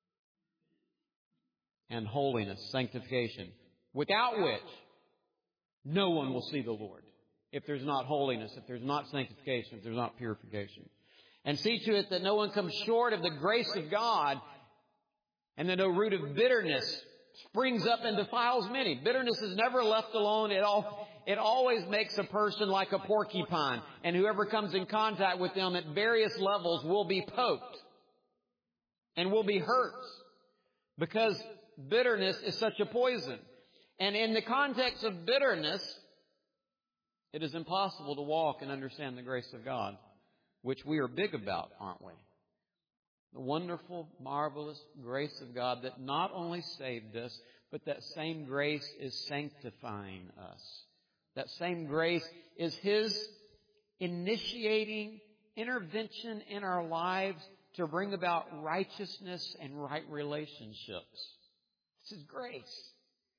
And holiness, sanctification, without which no one will see the Lord. If there's not holiness, if there's not sanctification, if there's not purification. And see to it that no one comes short of the grace of God, and that no root of bitterness springs up and defiles many. Bitterness is never left alone. It always makes a person like a porcupine. And whoever comes in contact with them at various levels will be poked and will be hurt, because bitterness is such a poison. And in the context of bitterness, it is impossible to walk and understand the grace of God, which we are big about, aren't we? The wonderful, marvelous grace of God that not only saved us, but that same grace is sanctifying us. That same grace is His initiating intervention in our lives to bring about righteousness and right relationships. This is grace.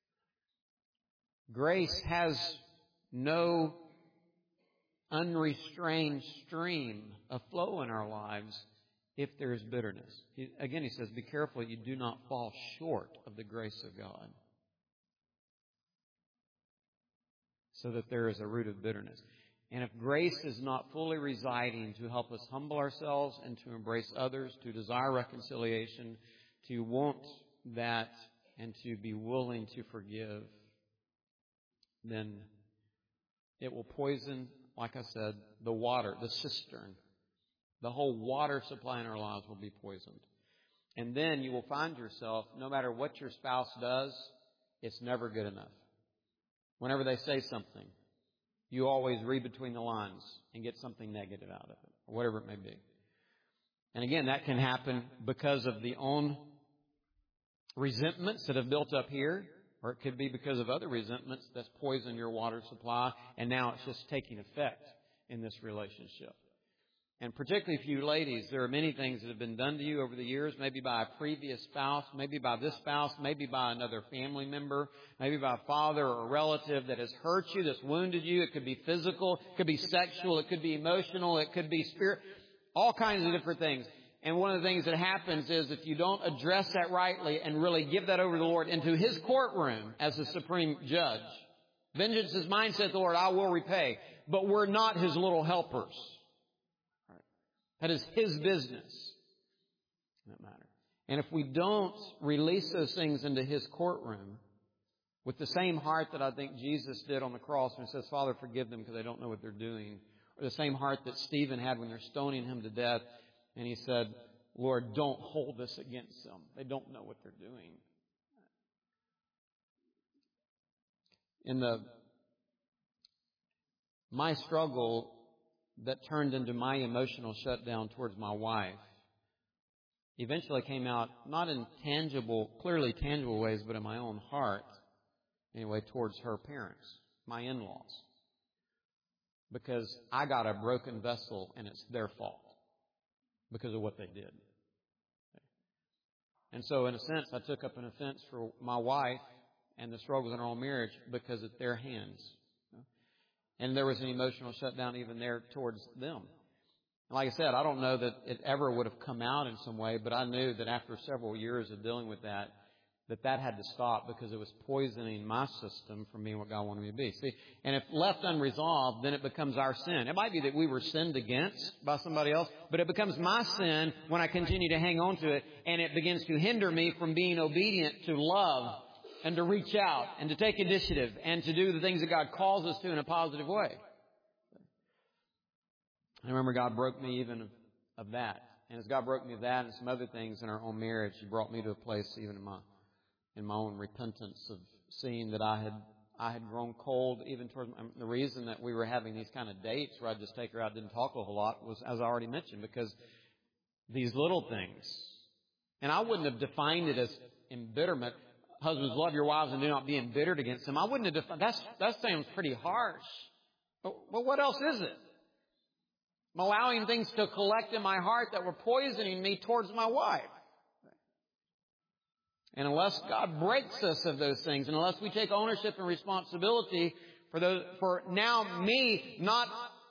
Grace has no unrestrained stream of flow in our lives if there is bitterness. He says, be careful you do not fall short of the grace of God, so that there is a root of bitterness. And if grace is not fully residing to help us humble ourselves and to embrace others, to desire reconciliation, to want that, and to be willing to forgive, then it will poison, like I said, the water, the cistern. The whole water supply in our lives will be poisoned. And then you will find yourself, no matter what your spouse does, it's never good enough. Whenever they say something, you always read between the lines and get something negative out of it, or whatever it may be. And again, that can happen because of the own resentments that have built up here, or it could be because of other resentments that's poisoned your water supply, and now it's just taking effect in this relationship. And particularly for you ladies, there are many things that have been done to you over the years, maybe by a previous spouse, maybe by this spouse, maybe by another family member, maybe by a father or a relative that has hurt you, that's wounded you. It could be physical, it could be sexual, it could be emotional, it could be spirit, all kinds of different things. And one of the things that happens is if you don't address that rightly and really give that over to the Lord into His courtroom as the supreme judge, vengeance is mine, saith the Lord, I will repay. But we're not His little helpers. That is His business. That matter. And if we don't release those things into His courtroom with the same heart that I think Jesus did on the cross when He says, Father, forgive them because they don't know what they're doing. Or the same heart that Stephen had when they're stoning him to death. And he said, Lord, don't hold this against them. They don't know what they're doing. My struggle that turned into my emotional shutdown towards my wife eventually came out not in clearly tangible ways, but in my own heart, anyway, towards her parents, my in-laws. Because I got a broken vessel and it's their fault because of what they did. And so, in a sense, I took up an offense for my wife and the struggles in our own marriage because it's their hands. And there was an emotional shutdown even there towards them. And like I said, I don't know that it ever would have come out in some way, but I knew that after several years of dealing with that had to stop because it was poisoning my system from being what God wanted me to be. See, and if left unresolved, then it becomes our sin. It might be that we were sinned against by somebody else, but it becomes my sin when I continue to hang on to it, and it begins to hinder me from being obedient to love and to reach out and to take initiative and to do the things that God calls us to in a positive way. I remember God broke me even of that. And as God broke me of that and some other things in our own marriage, He brought me to a place even in my own repentance of seeing that I had grown cold even towards the reason that we were having these kind of dates where I'd just take her out, didn't talk a whole lot, was, as I already mentioned, because these little things. And I wouldn't have defined it as embitterment. Husbands, love your wives and do not be embittered against them. I wouldn't have defined that sounds pretty harsh. But what else is it? I'm allowing things to collect in my heart that were poisoning me towards my wife. And unless God breaks us of those things, and unless we take ownership and responsibility for now me, not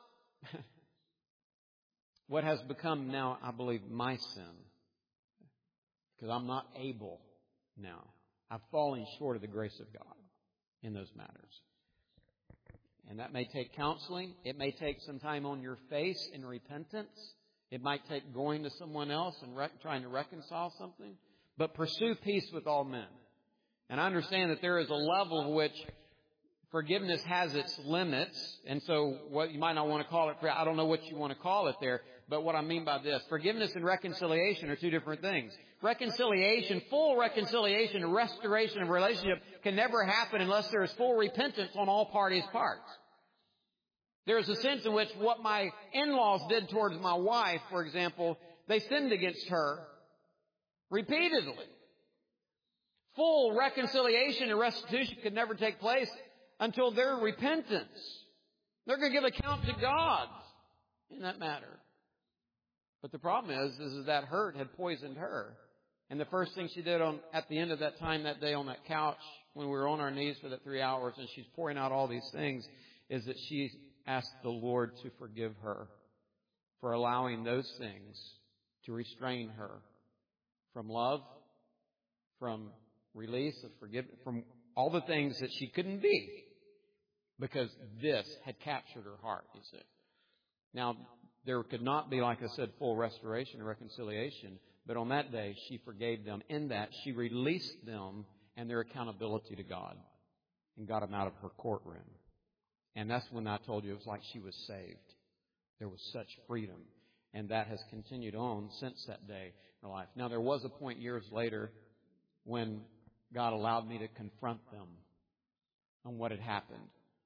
what has become now, I believe, my sin. Because I'm not able now. I've fallen short of the grace of God in those matters. And that may take counseling. It may take some time on your face in repentance. It might take going to someone else and trying to reconcile something. But pursue peace with all men. And I understand that there is a level of which forgiveness has its limits. And so what you might not want to call it, I don't know what you want to call it there. But what I mean by this, forgiveness and reconciliation are two different things. Reconciliation, full reconciliation and restoration of a relationship can never happen unless there is full repentance on all parties' parts. There is a sense in which what my in-laws did towards my wife, for example, they sinned against her repeatedly. Full reconciliation and restitution could never take place until their repentance. They're going to give account to God in that matter. But the problem is that hurt had poisoned her. And the first thing she did at the end of that time that day on that couch when we were on our knees for that 3 hours and she's pouring out all these things is that she asked the Lord to forgive her for allowing those things to restrain her from love, from release, of forgiveness, from all the things that she couldn't be because this had captured her heart, you see. Now, there could not be, like I said, full restoration and reconciliation. But on that day, she forgave them. In that, she released them and their accountability to God and got them out of her courtroom. And that's when I told you it was like she was saved. There was such freedom. And that has continued on since that day in her life. Now, there was a point years later when God allowed me to confront them on what had happened.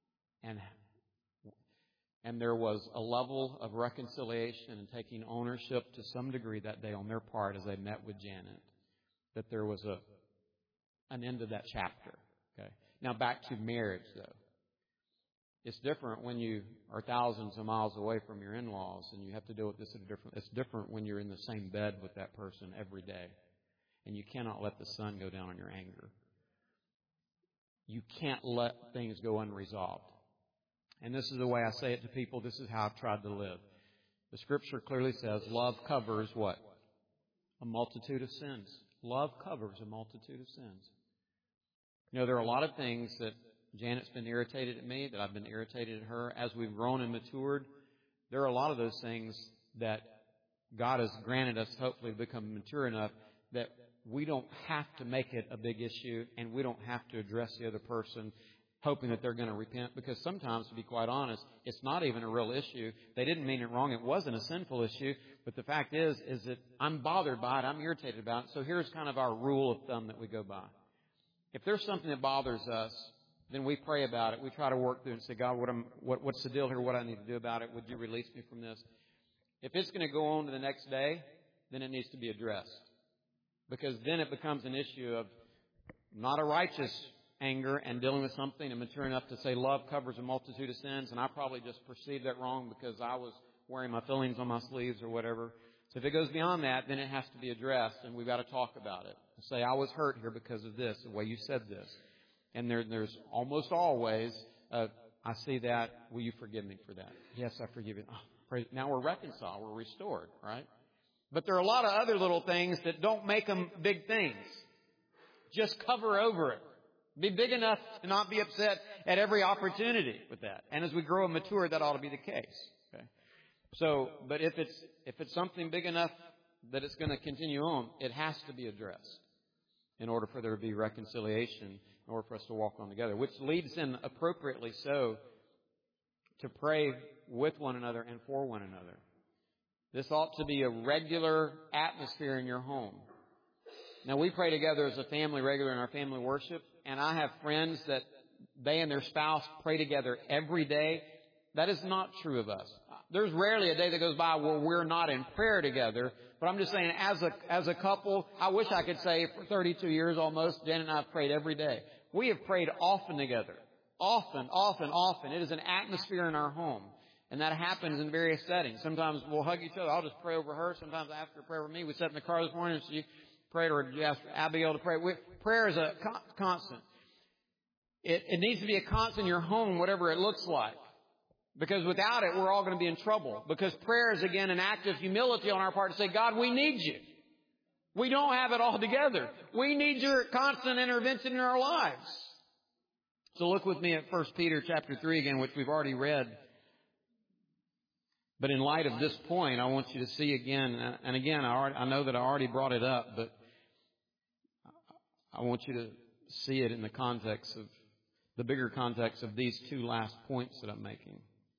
And there was a level of reconciliation and taking ownership to some degree that day on their part as they met with Janet, that there was an end of that chapter. Okay. Now back to marriage, though. It's different when you are thousands of miles away from your in-laws and you have to deal with this at a different. It's different when you're in the same bed with that person every day, and you cannot let the sun go down on your anger. You can't let things go unresolved. And this is the way I say it to people. This is how I've tried to live. The Scripture clearly says love covers what? A multitude of sins. Love covers a multitude of sins. You know, there are a lot of things that Janet's been irritated at me, that I've been irritated at her. As we've grown and matured, there are a lot of those things that God has granted us, hopefully, to become mature enough that we don't have to make it a big issue, and we don't have to address the other person hoping that they're going to repent. Because sometimes, to be quite honest, it's not even a real issue. They didn't mean it wrong. It wasn't a sinful issue. But the fact is that I'm bothered by it. I'm irritated about it. So here's kind of our rule of thumb that we go by. If there's something that bothers us, then we pray about it. We try to work through it and say, God, what's the deal here? What do I need to do about it? Would you release me from this? If it's going to go on to the next day, then it needs to be addressed. Because then it becomes an issue of not a righteous anger and dealing with something and mature enough to say love covers a multitude of sins. And I probably just perceived that wrong because I was wearing my feelings on my sleeves or whatever. So if it goes beyond that, then it has to be addressed, and we've got to talk about it. Say, I was hurt here because of this, the way you said this. And there's almost always, I see that. Will you forgive me for that? Yes, I forgive you. Oh, now we're reconciled. We're restored, right? But there are a lot of other little things that don't make them big things. Just cover over it. Be big enough to not be upset at every opportunity with that. And as we grow and mature, that ought to be the case. Okay. So, but if it's something big enough that it's going to continue on, it has to be addressed in order for there to be reconciliation, in order for us to walk on together, which leads in appropriately so to pray with one another and for one another. This ought to be a regular atmosphere in your home. Now, we pray together as a family regular in our family worship, and I have friends that they and their spouse pray together every day. That is not true of us. There's rarely a day that goes by where we're not in prayer together. But I'm just saying, as a couple, I wish I could say for 32 years almost, Jen and I have prayed every day. We have prayed often together. Often, often, often. It is an atmosphere in our home. And that happens in various settings. Sometimes we'll hug each other. I'll just pray over her. Sometimes I ask her to pray over me. We sat in the car this morning and she prayed, or you asked Abigail to pray. Prayer is a constant. It needs to be a constant in your home, whatever it looks like. Because without it, we're all going to be in trouble. Because prayer is, again, an act of humility on our part to say, God, we need you. We don't have it all together. We need your constant intervention in our lives. So look with me at 1 Peter chapter 3 again, which we've already read. But in light of this point, I want you to see again, and again, I know that I already brought it up, but I want you to see it in the context of, the bigger context of these two last points that I'm making.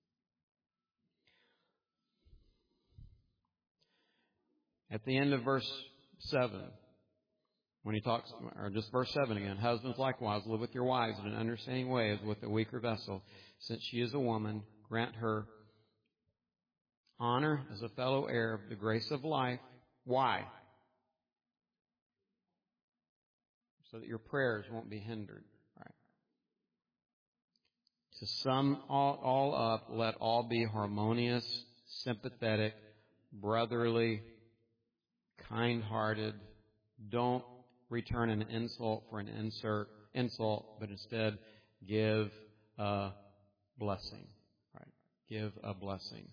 At the end of verse 7, when he talks, or just verse 7 again, husbands likewise live with your wives in an understanding way as with a weaker vessel. Since she is a woman, grant her honor as a fellow heir of the grace of life. Why? So that your prayers won't be hindered. Right? To sum all up, let all be harmonious, sympathetic, brotherly, kind-hearted. Don't return an insult for an insult, but instead give a blessing. Right? Give a blessing.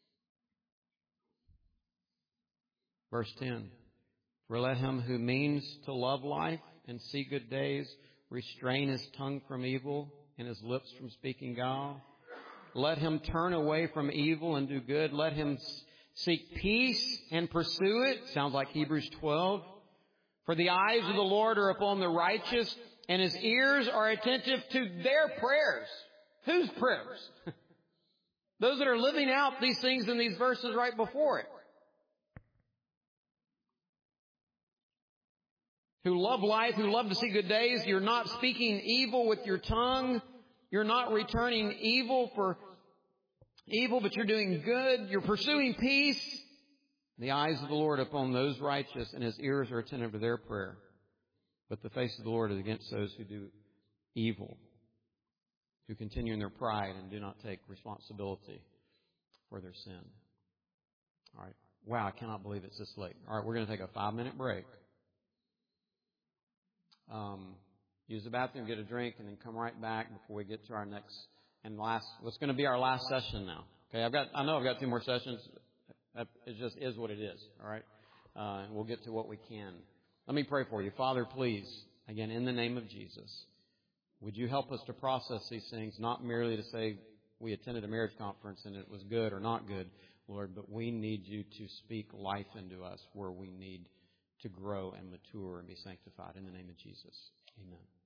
Verse 10. For let him who means to love life and see good days restrain his tongue from evil and his lips from speaking guile. Let him turn away from evil and do good. Let him seek peace and pursue it. Sounds like Hebrews 12. For the eyes of the Lord are upon the righteous, and his ears are attentive to their prayers. Whose prayers? Those that are living out these things in these verses right before it. Who love life, who love to see good days. You're not speaking evil with your tongue. You're not returning evil for evil, but you're doing good. You're pursuing peace. The eyes of the Lord upon those righteous, and his ears are attentive to their prayer. But the face of the Lord is against those who do evil. who continue in their pride and do not take responsibility for their sin. All right. Wow, I cannot believe it's this late. All right, we're going to take a 5-minute break. Use the bathroom, get a drink, and then come right back before we get to our next and last. What's going to be our last session now? Okay, I know I've got 2 more sessions. It just is what it is. All right, and we'll get to what we can. Let me pray for you, Father. Please, again, in the name of Jesus, would you help us to process these things, not merely to say we attended a marriage conference and it was good or not good, Lord, but we need you to speak life into us where we need to grow and mature and be sanctified. In the name of Jesus, amen.